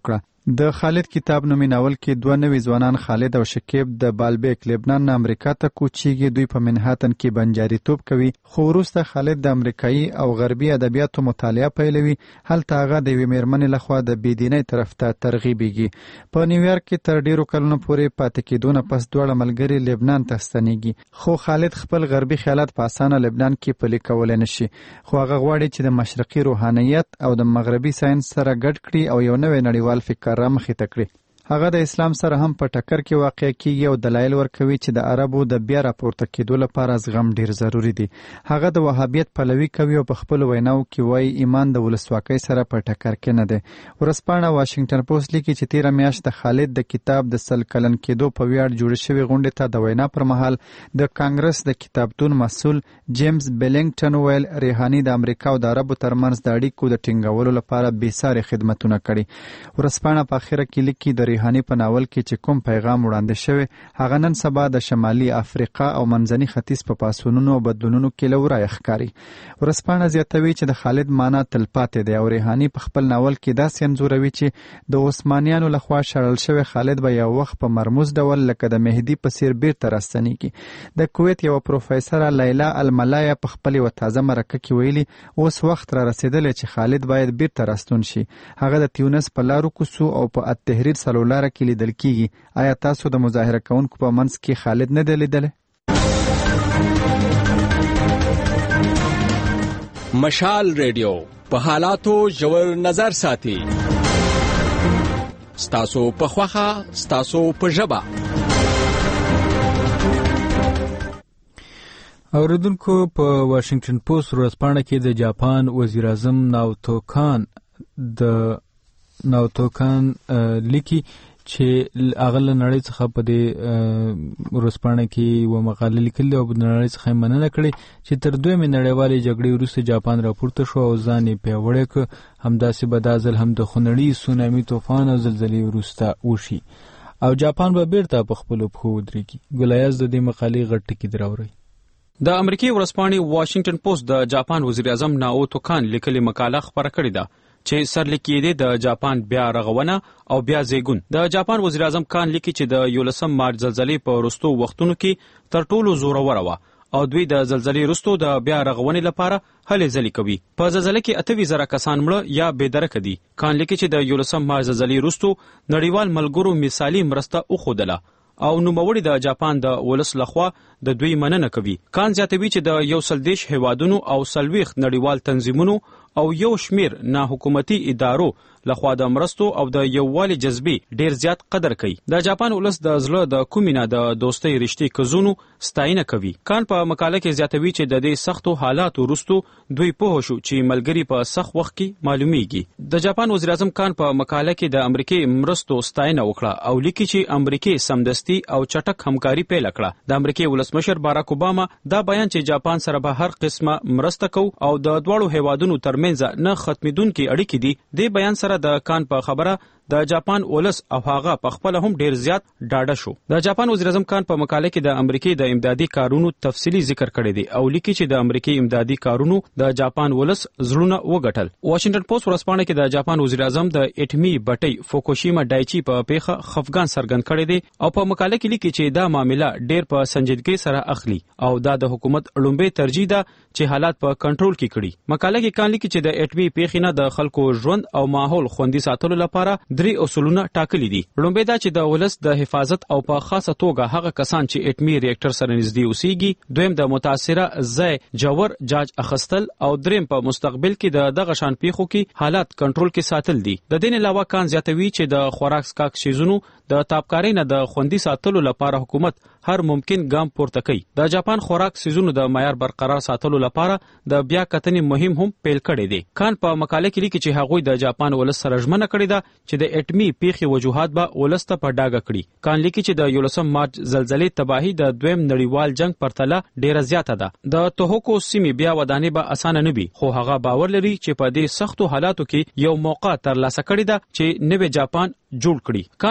[SPEAKER 11] د خالد کتاب نومي ناول کې دوه نوي ځوانان خالد او شکیب د بالبیک لبنان نه امریکا ته کوچیږي. دوی په منهاتن کې بنجاریتوب کوي، خو وروسته خالد د امریکایي او غربي ادبیاتو مطالعه پیلوي. هلته هغه د یوې میرمنې لخوا د بېدینۍ طرف ته ترغیبیږي. په نیویارک کې تر ډیرو کلونو پورې پاتې کېدو نه پس دواړه ملګري لبنان ته ستنېږي، خو خالد خپل غربي خیالات په اسانه لبنان کې پلي کولی نشي، خو هغه غواړي چې د مشرقي روحانیت او د مغربي ساينس سره ګډ کړي او یو نوی نړیوال فکر را مخې ته کړي. هغه د اسلام سره هم په ټکر کې واقع کیږي او دلایل ورکوي چې د عربو د بیا راپورته کېدو لپاره زغم ډیر ضروری دی. هغه د وهابیت پلوي کوي او په خپل ویناو کې وایي ایمان د ولسواکۍ سره په ټکر کې نه دی. ورځپاڼه واشنگټن پوسټ لیکي چې تیره میاشت د خالد د کتاب د سل کلن کېدو په ویاړ جوړ شوی غونډې ته د وینا پر مهال د کانګرس د کتابتون مسؤل جیمز بیلنګټن ویل ریحاني د امریکا او د عربو ترمنځ د اړیکو د ټینګولو لپاره بېساري خدمتونه کړي. ورځپاڼه په اخره کې لیکي د ریحاني په ناول کې چې کوم پیغام وړاندې شوی هغه نن سبا د شمالي افریقا او منځني ختیځ په پاسونونو او بدلونونو کې لورای ښکاري. ورځپاڼه زیاتوي چې د خالد معنا تلپاتې دی او ریحاني په خپل ناول کې داسې انځوروي چې د عثمانیانو لخوا شړل شوی خالد به یو وخت په مرموز ډول لکه د مهدي په څیر بیرته راستنیږي. د کویت یو پروفیسره لیلا الملایا په خپل یوه تازه مرکه کې ویلي اوس وخت را رسېدلی چې خالد باید بیرته راستون شي. هغه د تیونس په لارو کوڅو او په التحریر سلولاره کې لیدل کیږي. آیا تاسو د مظاهره کوونکو په منځ کې خالد نه دی لیدلی؟
[SPEAKER 12] مشال ریډیو په حالاتو ژور نظر ساتي. ستاسو په خوښه، ستاسو په ژبه.
[SPEAKER 1] اوریدونکو په واشنگټن پوسټ ورځپاڼه کې د جاپان وزیر اعظم ناوتو کان د ناوتو کان لیکي چې هغه له نړۍ څخه په دې ورځپاڼه کې یوه مقاله لیکلې او د نړۍ څخه یې مننه کړې چې تر دویمې نړیوالې جګړې وروسته جاپان راپورته شو او ځان یې پیاوړی کړ. همداسې به دا ځل هم د خونړي سونامي طوفان او زلزلې وروسته وشي او جاپان به بیرته په خپلو پښو ودرېږي. ګلایاز د دې مقالې غټ ټکي دراوړئ.
[SPEAKER 13] د امریکای ورځپاڼې واشنگټن پوسټ د جاپان وزیر اعظم ناوتو کان لیکلې مقاله خپره کړې ده چې سرلیکي دی د جاپان بیا رغونه او بیا زیګون. د جاپان وزیر اعظم کان لیکي چې د یولسم مارچ زلزلې په وروستو وختونو کې تر ټولو زوروره وه او دوی د زلزلې وروسته د بیا رغونې لپاره هلې ځلې کوي. په زلزلې کې اته ویشت زره کسان مړه یا بېدرکه دي. کان لیکي چې د یولسم مارچ زلزلې وروسته نړیوال ملګرو مثالي مرسته وښودله او نوموړي د جاپان د ولس لخوا د دوی مننه کوي. کان زیاتوي چې د یو سل دیش هیوادونو او څلوېښت نړیوال تنظیمونو او یو شمیر نا حکومتي ادارو لخوا د مرستو او د یووالي جذبې ډیر زیات قدر کوي. د جاپان ولس د زړه د کومینه د دوستۍ رښتې کزونو ستاینه کوي. کان په مقاله کې زیاتوي چې د دې سختو حالاتو وروسته دوی پوه شو چې ملګری په سخت وخت کې معلومیږي. د جاپان وزیر اعظم کان په مقاله کې د امریکای مرستو ستاینه وکړه او لیکي چې امریکای سمدستي او چټک همکاري پیل کړه. د امریکای ولسمشر باراک اوباما دا بیان چې جاپان سره به هر قسمه مرسته کو او د دواړو هیوادونو ترمنځ نه ختمېدونکي اړیکې دي. د بیان سره د کان په خبره د جاپان ولس او هغه په خپل هم ډیر زیات ډاډه شو. د جاپان وزیر اعظم کان په مقاله کې د امریکای د امدادي کارونو تفصیلی ذکر کړی دی او لیکي چې د امریکای امدادي کارونو د جاپان ولس زړونه وګټل. واشنگټن پوسټ ورځپاڼه کې د جاپان وزیر اعظم د اټمی بټۍ فوکوشیما دایچی په پیښه خفګان څرګند کړی دی او په مقاله کې لیکي چې دا معاملې ډیر په سنجیدګۍ سره اخلي او دا د حکومت لومړی ترجیح ده چې حالات په کنټرول کې کړي. مقاله کې کان لیکي چې د اټمی پیښې نه د خلکو ژوند او ماحول خوندي ساتلو لپاره درې اصولونه ټاکلي دي. لومړی دا چې د ولس د حفاظت او په خاصه توګه هغه کسان چې اټمی ریاکټر سره نږدې اوسېږي، دویم د متاثره ځای جوړ جاج اخستل او دریم په مستقبل کې د دغه شان پیښو کې حالات کنټرول کې ساتل دي. د دې علاوه کان زیاتوي چې د خوراک سکاک شیزونو د تابکارۍ نه د خوندي ساتلو لپاره حکومت هر ممکن ګام پورته کوي. د جاپان خوراک سیزونو د معیار برقرار ساتلو لپاره د بیا کتنې مهم هم پیل کړی دی. کان په مقاله کې لیکي چې هغوی د جاپان ولس سره ژمنه کړې ده چې د اټمی پیښې وجوهات به ولس ته په ډاګه کړي. کان لیکي چې د یولسم مارچ زلزلې تباهي د دویم نړیوال جنگ پرتله ډیره زیاته ده. د توهوکو سیمې بیا ودانې به اسانه نه وي، خو هغه باور لري چې په دې سختو حالاتو کې یو موقع ترلاسه کړې ده چې نوې جاپان جوړ کړي. کان په مقاله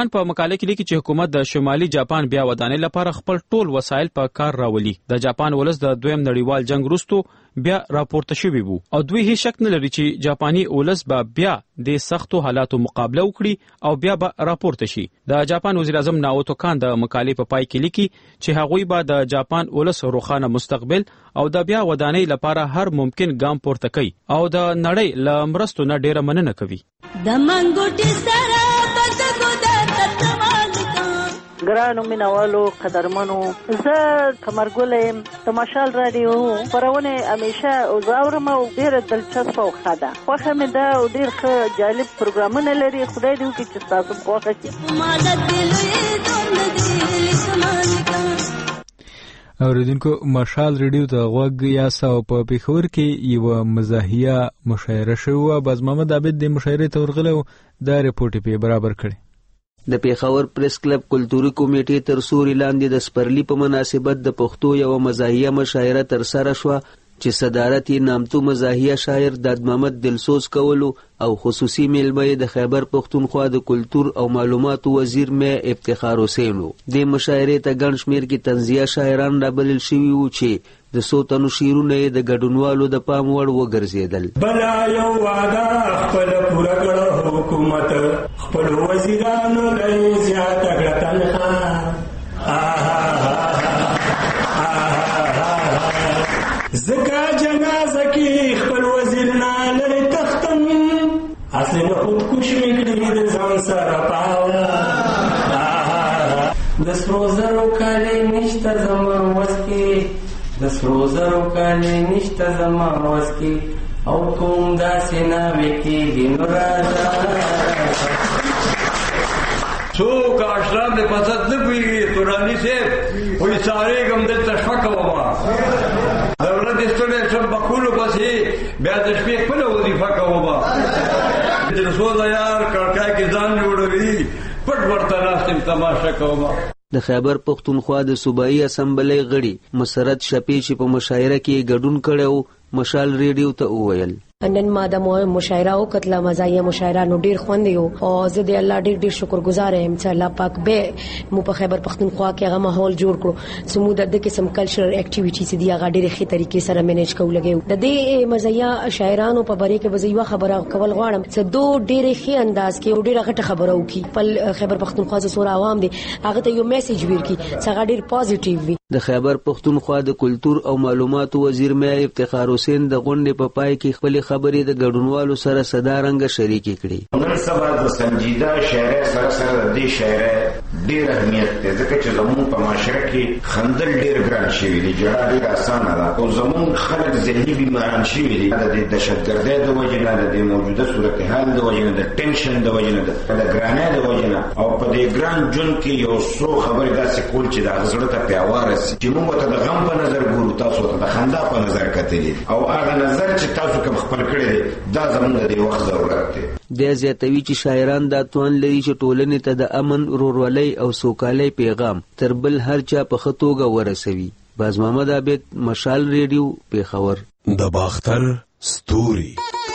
[SPEAKER 13] مقاله کې لیکي چې حکومت د شمالي جاپان بیا ودانۍ لپاره خپل ټول وسایل په کار راولي. د جاپان ولس د دویم نړیوال جنگ وروسته بیا راپورته شوی وو او دوی هیڅ شک نه لري چې جاپاني ولس به بیا د سختو حالاتو مقابله وکړي او بیا به راپورته شي. د جاپان وزیر اعظم ناوتو کان د مقالې په پای کې لیکي چې هغوی به د جاپان ولس روښانه مستقبل او د بیا ودانۍ لپاره هر ممکن ګام پورته کوي او د نړۍ له مرستو نه ډیره مننه کوي.
[SPEAKER 6] د منګوټي سره پټکو د تتمال
[SPEAKER 14] ګرانو مینوالو قدرمنو زه کمرګل یم د مشال رادیو خپرونه همیشه اوزاورم او ډېره دلچسپه او ښه ده. خوښه مې ده او ډېر ښه جالب پروګرامونه لري. خدای دې وکړي چې ستاسو خوښه شي.
[SPEAKER 1] اوریدونکو مشال ریډیو ته غوږ یاست او په پېښور کې یوه مزاحیه مشاعره شوې وه. باز محمد عابد د مشاعرې ته ورغلی و، دا رپورټ یې پې برابر کړی.
[SPEAKER 5] د پېښور پریس کلب کلتوري کمیټې تر سوري لاندې د سپرلي په مناسبت د پښتو یوه مزاحیه مشاعره ترسره شوه چې صدارت یې نامتو مزاحیه شاعر داد محمد دلسوز کولو او خصوصي میلمه یې د خیبر پښتونخوا د کلتور او معلوماتو وزیر مې افتخار حسین و. دې مشاعرې ته ګڼ شمېر کې طنزیه شاعران رابلل شوي وو چې د څو تنو شعرونه یې د ګډونوالو د پام وړ وګرځېدل.
[SPEAKER 15] بلا یو واده خپل پوره کړه حکومت خپل وزیرانو لري زیاته کړه تنخواه زکا جنازه کې خپل وزیر نه لري تختم اصل نه خودکش میکړي د ځان سره پاوه د سرو زرو کالې نشته زما وس کې د سرو زرو کالې نشته زما وس کې او کوم داسې ناوې کېږي نو راځه
[SPEAKER 16] څوک اشراف د فساد نه پوهېږي توراني صاحب وایي سارېږم دلته شپه کومه د ورځې ستړی شم بکولو پسې بیا د شپې خپله وظیفه کومه دلسوزه یار کړکۍ کې ځان جوړوي پټ ورته ناست یم تماشه کومه.
[SPEAKER 5] د خیبر پښتونخوا د صوبایي اسمبلۍ غړي مسرت شفیع چې په مشاعره کې ګډون کړی و مشال ریډیو ته وویل
[SPEAKER 18] نن ما د مشاعره وکړه مزاحیه مشاعره نو ډیر خوند یو او زه د الله ډیر ډیر شکرګزار یم چې الله پاک به مو په خیبر پښتونخوا کې هغه ماحول جوړ کړو چې مو د قسم کلچرل اکټیویټیز دی هغه ډیر ښه طریقې سره مینیج کول لګیو. د دې مزاحیه شاعرانو په باره کې وزیوا خبره کول غواړم چې دو ډیر ښه انداز کې ډیر غټه خبره وکي په خیبر پښتونخوا چې سور عوام دي هغه ته یو میسج ورکي چې هغه ډیر پوزټیو وي.
[SPEAKER 5] د خیبر پښتونخوا د کلتور او معلوماتو وزیر مې افتخار حسین د غونډې په پای کې خپل خبرې د ګډونوالو سره صدارنګ شریکې کړې.
[SPEAKER 20] نن سبا د سنجیده شاعر سره سره د دې شاعر ډیر اهمیت دی ځکه چې زموږ په معاشره کې خندل ډیر ګران شوي دي جړا ډیر اسانه ده او زموږ خلک ذهني بیماران شوي دي د دهشتګردۍ د وجې نه د دې موجوده صورتحال د وجې نه د ټینشن د وجې نه د ګرانۍ د وجې نه او په دې ګران ژوند کې یو څو خبرې داسې کول چې د زړه ته پیاواره سي چې موږ ته د غم په نظر ګورو تاسو ته د خندا په نظر کتلي او هغه نظر چې تاسو کوم خپل کړی دا زموږ د وخت ضرورت دی.
[SPEAKER 5] بیا زیاتوي چې شاعران دا توان لري چې ټولنې ته د امن ورورولۍ او سوکالۍ پیغام تر بل هر چا په ښه توګه ورسوي. باز محمد عابد مشال ریډیو پېښور.
[SPEAKER 17] د باختر ستوري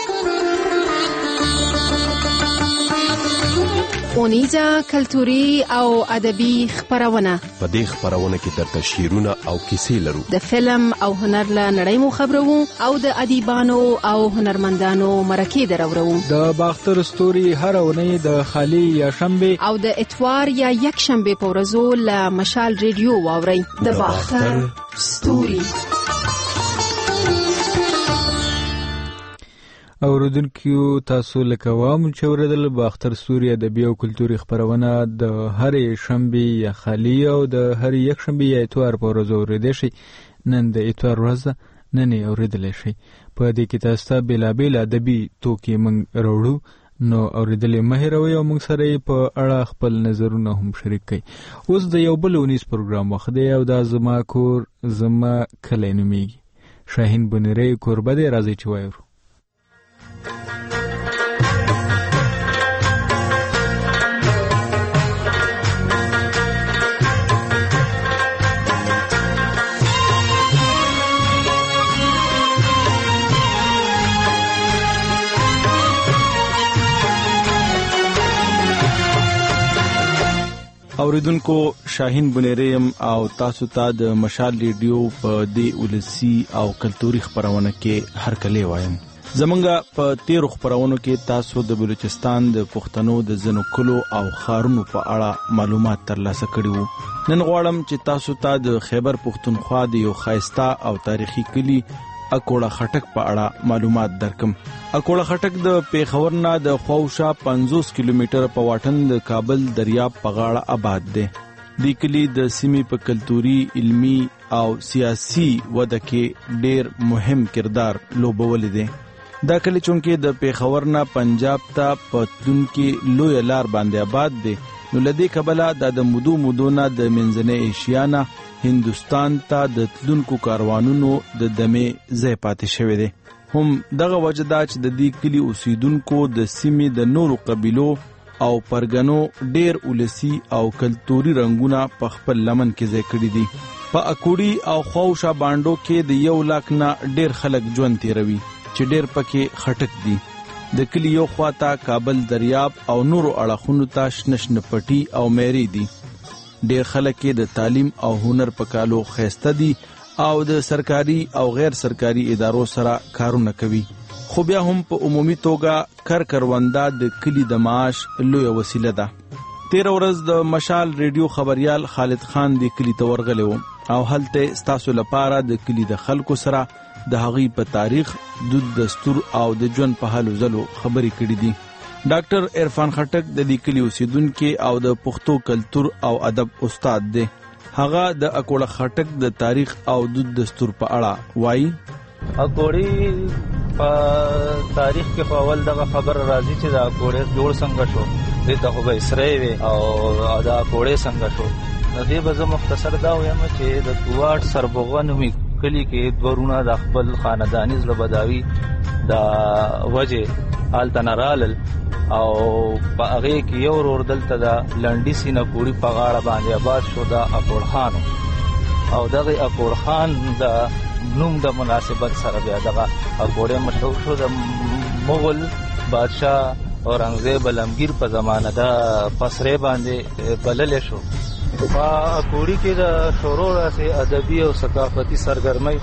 [SPEAKER 27] اونیزه کلتوري او ادبي خبرونه.
[SPEAKER 17] په دې خبرونه کې درته شعرونه او کیسې لرو.
[SPEAKER 27] د فلم او هنر له نړۍ مو خبرو او د ادیبانو او هنرمندانو مرکې درورو.
[SPEAKER 1] د باختر ستوري هر اونۍ د خالی یا شنبه
[SPEAKER 27] او د اتوار یا یک شنبه په ورځو له مشال ریډیو واورئ.
[SPEAKER 17] د باختر ستوري.
[SPEAKER 1] اوریدونکو تاسو لکه وام چې اوریدل باختر ستوري ادبي او کلتوري خبرونه د هرې شنبه یا خالی او د هرې یک شنبه یا اتوار په ورځ اوریدل شي. نن د اتوار ورځ نن اوریدل شي. په دې کې تاسو ته بېلابېل ادبي توکي موږ راوړو نو اوریدل مه هېروئ او موږ سره یې په اړه خپل نظرونه هم شریک کړئ. اوس د یو بل اونیز پروګرام وخت دی او دا زما کور زما کلی نومیږي. شاهین بنیری کوربه دی، راځئ چې وایو.
[SPEAKER 2] اوریدونکو شاهین بنيریم او تاسو ته د مشال ریډیو په دې ولسی او کلتوري خبرونه کې هر کله وایم. زمونږه په تیر خبرونو کې تاسو د بلوچستان د پښتنو د زنو کلو او خارونو په اړه معلومات ترلاسه کړي وو. نن غواړم چې تاسو ته د خیبر پښتونخوا د یو خاصتا او تاریخي کلی اکوړه خټک په اړه معلومات درکم. اکوړه خټک د پیښور نه د خوشا پنځوس کیلومتر په واټن د کابل دریاب په غاړه آباد دی. د کلی د سیمې په کلتوري، علمی او سیاسي وده کې ډېر مهم کردار لوبول دی. دا کلی چونکه د پیښور نه پنجاب ته پتون کې لوی لار باندې آباد دی، نو لدې کبله د مودو مودونه د منځنۍ ایشیا نه هندستان ته د تلونکو کاروانونو د دمه ځای پاتې شوی دی. هم دغه وجه دا چې د دې کلی اوسیدونکو د سیمې د نورو قبیلو او پرګنو ډېر ولسی او کلتوري رنگونه په خپل لمن کې ځای کړی دي. په اکوړي او خوشا باندو کې د یو لاک نه ډېر خلک ژوند تیروي چې ډېر پکې خټک دي. د کلی یو خواته کابل دریاب او نورو اړخونو ته شنشن پټي او مېری دي. ډېر خلک د تعلیم او هنر په کالو خېسته دي او د سرکاري او غیر سرکاري ادارو سره کارونه کوي. خو بیا هم په عمومي توګه کر کرونده د کلی د معاش لوی وسیله ده. تیر ورځ د مشال ریډیو خبريال خالد خان د کلی ته ورغلی و او هلته ستاسو لپاره د کلی د خلکو سره د هغې په تاریخ، دود، دستور او د ژوند په حالو ځلو خبرې کړې دي. ډاکټر عرفان خټک د دې کلی اوسیدونکو او د پښتو کلچر او ادب استاد دی. هغه د اکوړه خټک د تاریخ او دود دستور په اړه وایي.
[SPEAKER 4] اکوړي په تاریخ کې په اول دغه خبر راځي چې د اکوړې جوړ څنګه شو، دته خو به اسرائیل او د اکوړې څنګه شو. د دې به زه مختصر دا وایم چې د کوواټ سربغون می کلی کې دورونه د خپل خاندانی زلبداوی د وجه حال تنرال او په هغه کې یو ور دلته د لنډی سینه پوری په غاړه باندې آباد شو د اکوړ خان او دغه اکوړ خان د نوم د مناسبت سره بیا دغه اکوړې مشهور شو د مغول بادشاہ اورنګزیب علمگیر په زمانه د پسرې باندې بلل شو. په اکوړي کې د شورو راځي ادبي او ثقافتي سرګرمۍ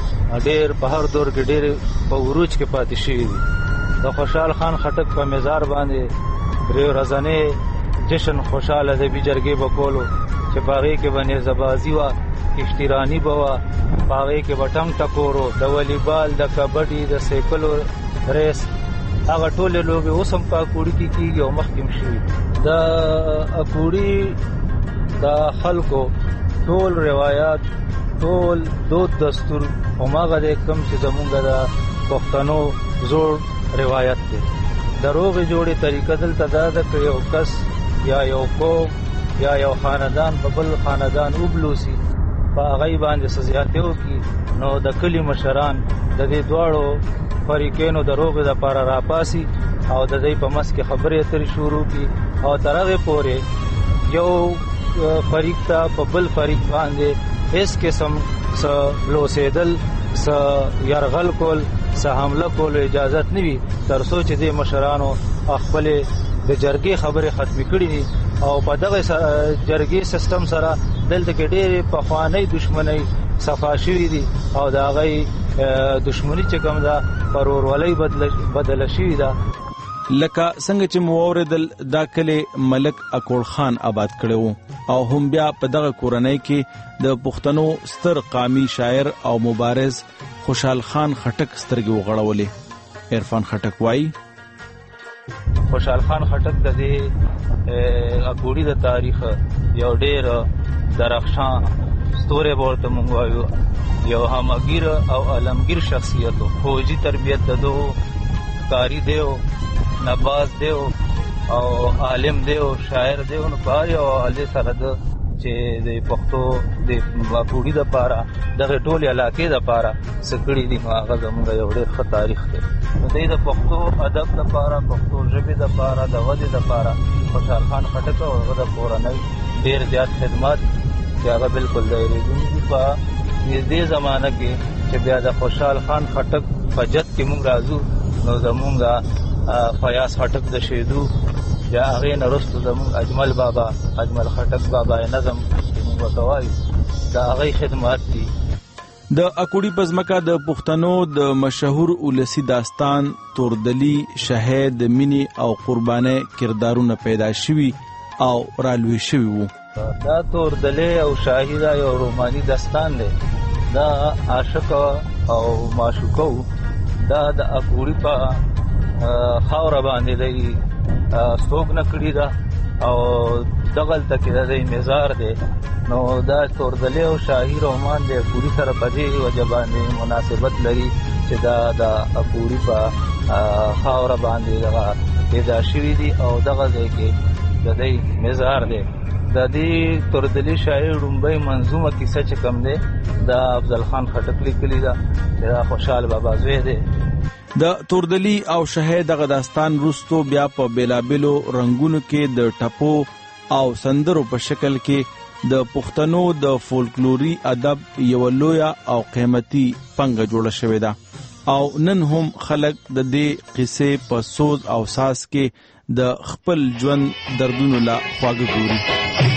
[SPEAKER 4] ډېر په هر دور کې ډېر په عروج کې پاتې شوی دي. د خوشحال خان خټک په مزار باندې درې ورځې جشن خوشاله د بیجرګي بکولو چې باغې کې باندې زبازي وا کشتیرانی بوا باغې کې وټم ټکورو د والیبال د کبډي د سیکلو ریس هغه ټول لوبي اوسم په اکوړي کې کیږي او مخکې شي. د اکوړي د خلکو ټول روایت، ټول دود دستور او ماغه د کم چې زمونږ د پښتنو زوړ روایت دی. دروغ جوړې طریقه دلته دا ده چې یو کس یا یو قوم یا یو خاندان په بل خاندان وبلوسي په هغه باندې سزیاتیو کی نو د کلی مشران د دې دواړو فریقینو دروغ د پاره راپاسي او د دې په مس کې خبرې اترې شروع کی او ترغه پورې یو فریق ته په بل فریق باندې هیڅ قسم س لوسیدل س يرغل کول س حمله کول اجازه نه وي تر څو چې د مشرانو خپل د جرګې خبره ختمې کړې دي او په دغه جرګې سیستم سره دلته کې ډېر په خواني دښمنۍ صفا شوې دي او دا غي دښمنۍ چې کوم دا پرورولۍ بدل بدل شوې ده.
[SPEAKER 2] لکه څنګه چې موردل دا کلی ملک اکوړ خان آباد کړو او هم بیا په دغه کورنۍ کې د پښتنو ستر قامي شاعر او مبارز خوشحال خان خټک سترګې وغړولې. عرفان خټک وایي
[SPEAKER 4] خوشحال خان خټک د دې اکوړي د تاریخ یو ډېر درخشان ستوره ورته مونږ وایو، یو همگیر او علمگیر شخصیت او فوجي تربیت ددو کاری دیو نباز دیو او عالم دیو شاعر دیو نو پاره او علي سره د چې د پښتو د اکوړي د پاره دغه ټول علاقې د پاره سکړې دي. هغه زموږ یو ډېر ښه تاریخ دی. نو د پښتو ادب د پاره، پښتو ژبې د پاره، د ودې د پاره خوشحال خان خټک او هغه د کورنۍ ډېر زیات خدمات چې هغه بالکل دایره دي. په دې زمانہ کې چې بیا د خوشحال خان خټک په جد کې موږ راځو نو زموږ فیاض خټک د شهیدو بیا هغې نه وروسته زموږ اجمل بابا اجمل خټک بابا نظم چې موږ ورته وایو د هغې خدمات دي.
[SPEAKER 2] د اکوړي په ځمکه د پښتنو د مشهور ولسي داستان توردلي، شهید، مینی او قربانۍ کردارونه پیدا شوي او رالوي شوي وو.
[SPEAKER 4] دا توردلي او شاهي دا یو روماني داستان دی. دا عاشق او معشوقه وو. دا د اکوړي په خاوره باندې دی ستوګنه کړې ده او دغلته کې د دی مزار دی. نو دا توردلي او شاهي رومان د اکوړي سره په دې وجه باندې مناسبت لري چې دا د اکوړي په خاوره باندې دغه پیدا شوي دي او دغه ځای کې د دی مزار دی. د دې توردلي شاعر لومبۍ منظومه کیسه چې کوم دی دا افضل خان خټک لیکلې ده چې دا خوشحال بابا زوی دی.
[SPEAKER 2] د توردلي او شهید دغه داستان وروستو بیا په بیلابیلو رنګونو کې د ټپو او سندرو په شکل کې د پښتنو د فولکلوري ادب یو لویه او قیمتي پنګه جوړه شوې ده او نن هم خلک د دې قصې په سوز او ساز کې د خپل ژوند دردونو لا خواږه ګوري.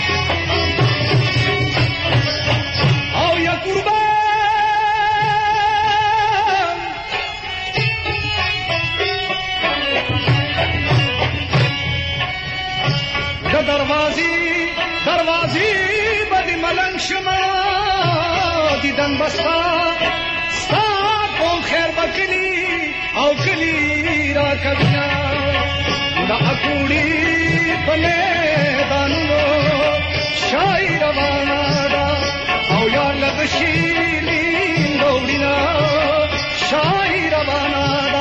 [SPEAKER 19] شما دیدن بستا ستا قوم خیر بکلی او کلی را کبینا دا اکوڑی پمیدانو شای روانا دا او یا لغشیلین دوڑینا شای روانا دا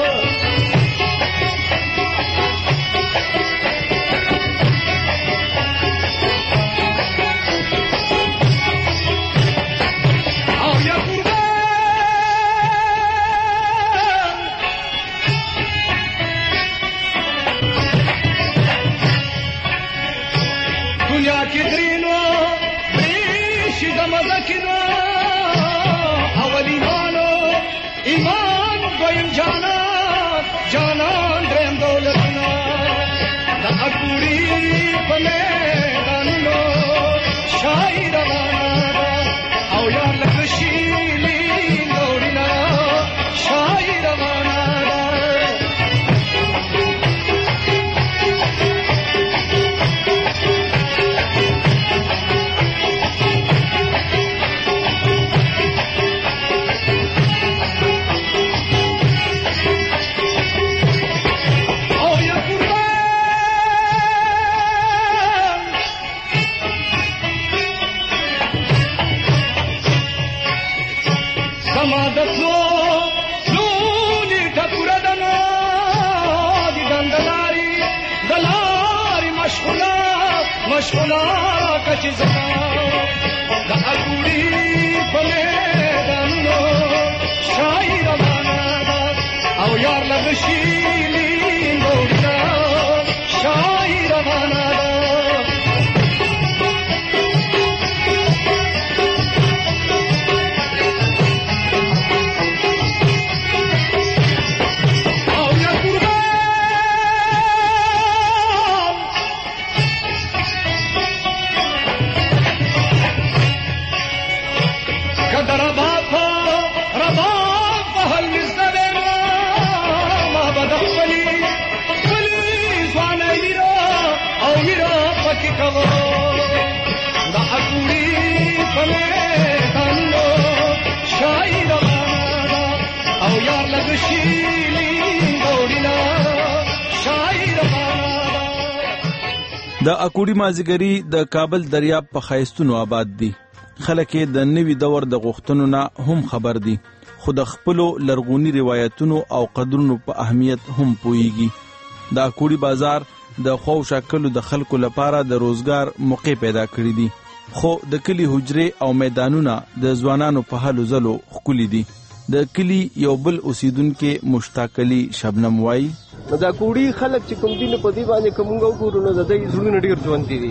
[SPEAKER 2] د اکوړي مازیګری د کابل دریاب په خایستونو آباد دي. خلک د نوي دور د غوښتنو نه هم خبر دي خو د خپلو لرغوني روایتونو او قدرونو په اهمیت هم پوهیږي. د اکوړي بازار د خو شکلو د خلکو لپاره د روزګار موقع پیدا کړی دي خو د کلی حجرې او میدانونه د ځوانانو په هلو ځلو ښکلي دي. د کلی یو بل اوسیدونکو مشتاق علي شبنم وایي
[SPEAKER 21] دا کوړي خلک چې کوم دین په دی باندې کومګو ګورو نو د دې زړه ډیر ژوند دي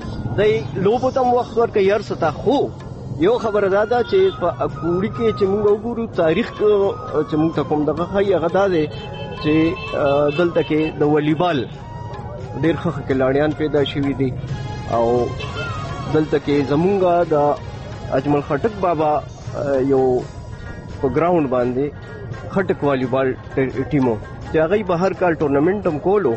[SPEAKER 21] د لوبو تم وخت ورکه یار ستا خو یو خبره ده چې په کوړي کې چې موږ وګورو تاریخ چې موږ ته کوم دغه هي غدا ده چې دلته کې د والیبال ډېر ښه کلاړیان پیدا شوي دي او دلته کې زمونږ د اجمل خټک بابا یو په ګراوند باندې خټک والیبال ټیمو چې هغوی به هر کال ټورنمنټ هم کولو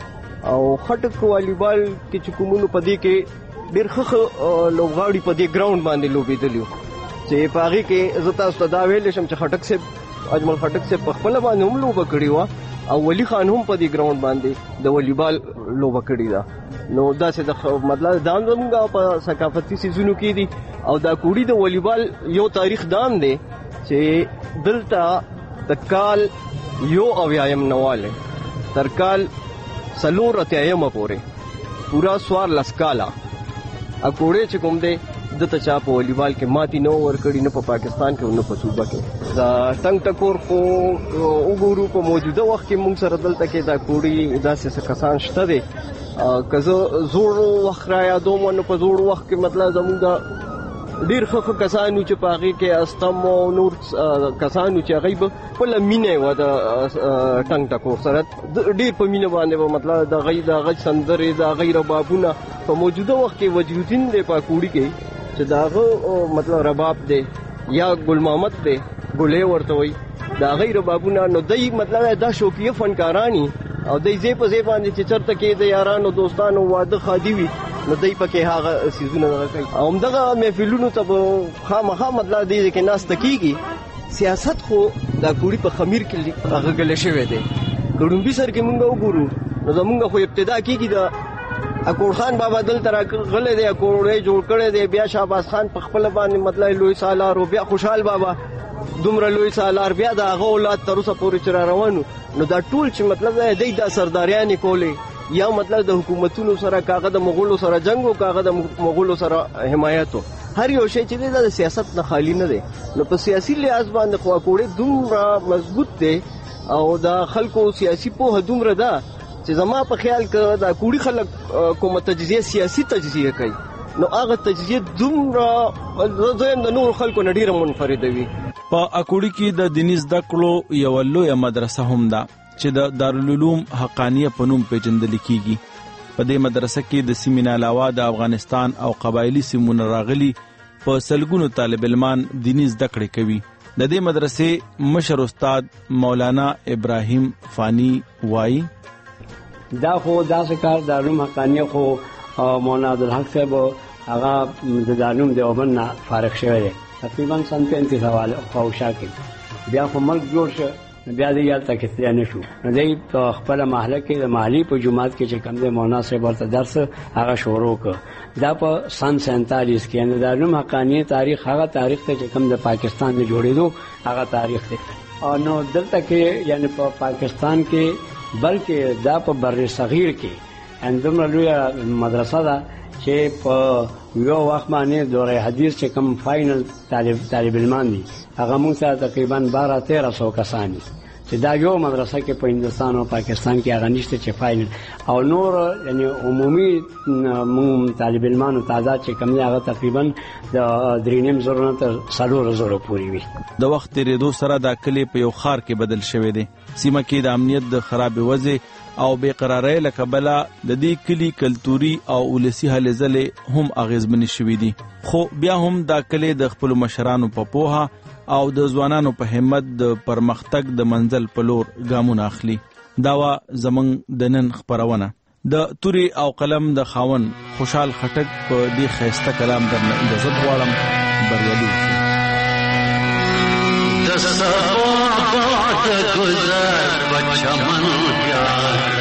[SPEAKER 21] او خټک والیبال کې چې کومونو په دې کې ډېر ښه ښه لوبغاړي په دې ګراوند باندې لوبېدلي چې په هغې کې زه تاسو ته دا ویلی شم چې خټک صاحب اجمل خټک صاحب په خپله باندې هم لوبه کړې وه او ولی خان هم په دې ګراوند باندې د والیبال لوبه کړې ده نو داسې د مطلب دا هم زموږ په ثقافتي څیزونو کې دي او دا کوړي د والیبال یو تاریخ دام دی چې دلته د کال یو اویایم نواله تر کال څلور اتیایمه پورې پورا څوارلس کاله اکوړې چې کوم دی دته چا په والیبال کې ماتې نه ورکړي نه په پاکستان کې نه په صوبه کې دا ټنګ ټکور خو وګورو په موجوده وخت کې موږ سره دلته کې دا کوړي داسې کسان شته دي که زه زوړ وخت را یادوم نو په زوړ وخت کې مطلب زموږ د ډېر ښه ښه کسانو چې په هغې کې استم او نور کسانو چې هغوی به خپله مینه وه د ټنګ ټکور سره ډېر په مینه باندې به مطلب د هغوی د هغه سندرې د هغوی ربابونه په موجوده وخت کې وجودین دی په کوړي کې چې د هغه مطلب رباب دی یا ګل محمد دی ګلې ورته وایي د هغوی ربابونه نو دی مطلب دا شوقیه فنکارانی او دی ځای په ځای باندې چې چېرته کې د یارانو دوستانو واده ښادي وي نو دی پکې هغه څیزونه دغه کوي او همدغه محفلونو ته به خامخا مطلب دې کې ناسته کېږي سیاست خو دا کوړي په خمیر کې هغه ګلې شوی دی ګړومبي سر کې مونږ وګورو نو زمونږ خو ابتدا کېږي د اکوړ خان بابا دلته راغلی دی اکوړ یې جوړ کړی دی بیا شهباز خان په خپله باندې مطلب لوی سالار او بیا خوشحال بابا دومره لوی سالار بیا د هغه اولاد تر اوسه پورې چې را روانو نو دا ټول چې مطلب دی دا سرداریانې کولې یا مطلب د حکومتونو سره کاغه د مغولو سره جنگ او کاغه د مغولو سره حمایت هر یو شی چې د سیاست نه خالی نه دی نو په سیاسي لحاظ باندې خو کوړې دومره مضبوط دی او د خلکو سیاسي پوهه دومره ده چې زما په خیال کې دا کوړي خلک کومه تجزیه سیاسي تجزیه کوي نو هغه تجزیه دومره زم د نور خلکو نه ډیره منفرده وي
[SPEAKER 2] په اکوړي کې د دیني زده کړو یو لویه مدرسه هم ده چې د دارالعلوم حقانیه په نوم پیژندل کیږي په دې مدرسه کې د سیمې نه علاوه د افغانستان او قبایلی سیمونو راغلي په سلګونو طالب علمان دیني زده کړې کوي د دې مدرسې مشر استاد مولانا ابراهیم فانی وایي
[SPEAKER 7] دا خو داسې کار دارالعلوم حقانیه خو مولانا عبدالحق صاحب هغه د دارالعلوم دیوبند نه فارغ شوی دی تقریبا سن پینتیس حواله خواوشا کې بیا خو ملک جوړ شو بیا دې یالته کې ستیا نه شو نو دې په خپل محله کې د محلي په جماعت کې چې کوم د مولانا صاحب ورته درس هغه شروع کړ دا په سن سینتالیس کې د دارالعلوم حقانیه تاریخ هغه تاریخ ته چې کوم د پاکستان د جوړېدو هغه تاریخ دی او نو دلته کې یعنی په پاکستان کې بلکې دا په بر صغیر کې اندومره لویه مدرسه ده چې په یو وخت باندې دوره حدیث چې کوم فاینل طالب طالب علمان دي هغه موږ ته تقریبا بارہ تیرہ سو کسان دي چې دا یو مدرسه کې په هندستان او پاکستان کې هغه نشته چې فاینل او نور یعنی عمومي موږ طالب علمانو تعداد چې کوم دی هغه تقریبا د درینم زرو نه تر څلور زرو پورې وي
[SPEAKER 2] د وخت تیریدو سره دا کلی په یو خار کې بدل شوی دی سیمه کې د امنیت د خراب وضع او بے قراری لکبلا د دې کلی کلتوري او ولسی هلې ځلې هم اغیزمن شوې دي خو بیا هم دا کلی د خپل مشرانو په پوها او د ځوانانو په همت د پرمختګ د منزل په لور ګامونه اخلي داوا زمنګ د نن خبرونه د توري او قلم د خاون خوشحال خټک په دې خيسته کلام درنه اجازه غواړم بریالي
[SPEAKER 8] د صفات گذر بچمن یاد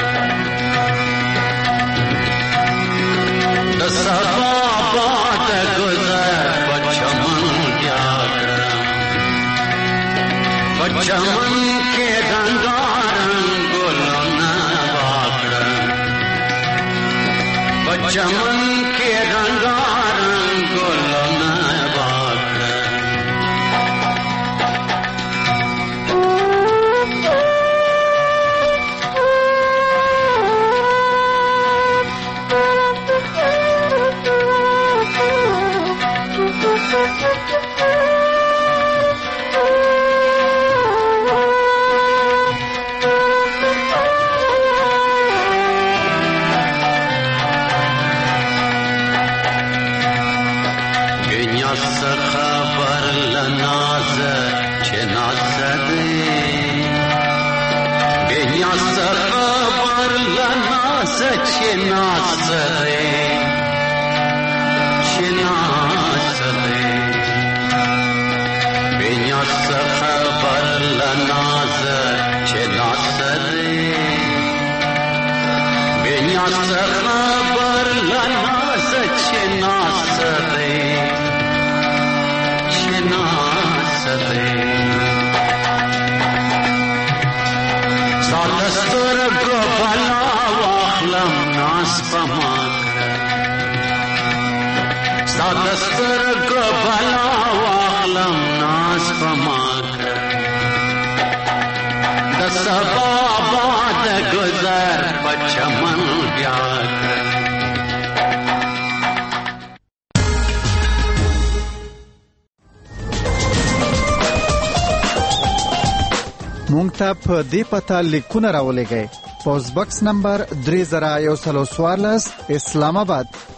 [SPEAKER 8] د صفات گذر بچمن یاد بچمن کے رنگارنگ گلونا باکڑ بچمن کے رنگارنگ گلونا خبر لناز چناز دی بیاس خبر لناز چناز دی چناز دی بیاس خبر لناز چناز دی بیاس خبر لناز چناز دی ساتستر گو بلا واخلم ناس پماکر ساتستر گو بلا واخلم ناس پماکر دسبا باد گذر پچمن بیاکر
[SPEAKER 11] مونږ ته په دې پته لیکونه راولېږئ. پوسټ باکس نمبر درې زره یو سل څوارلس اسلام آباد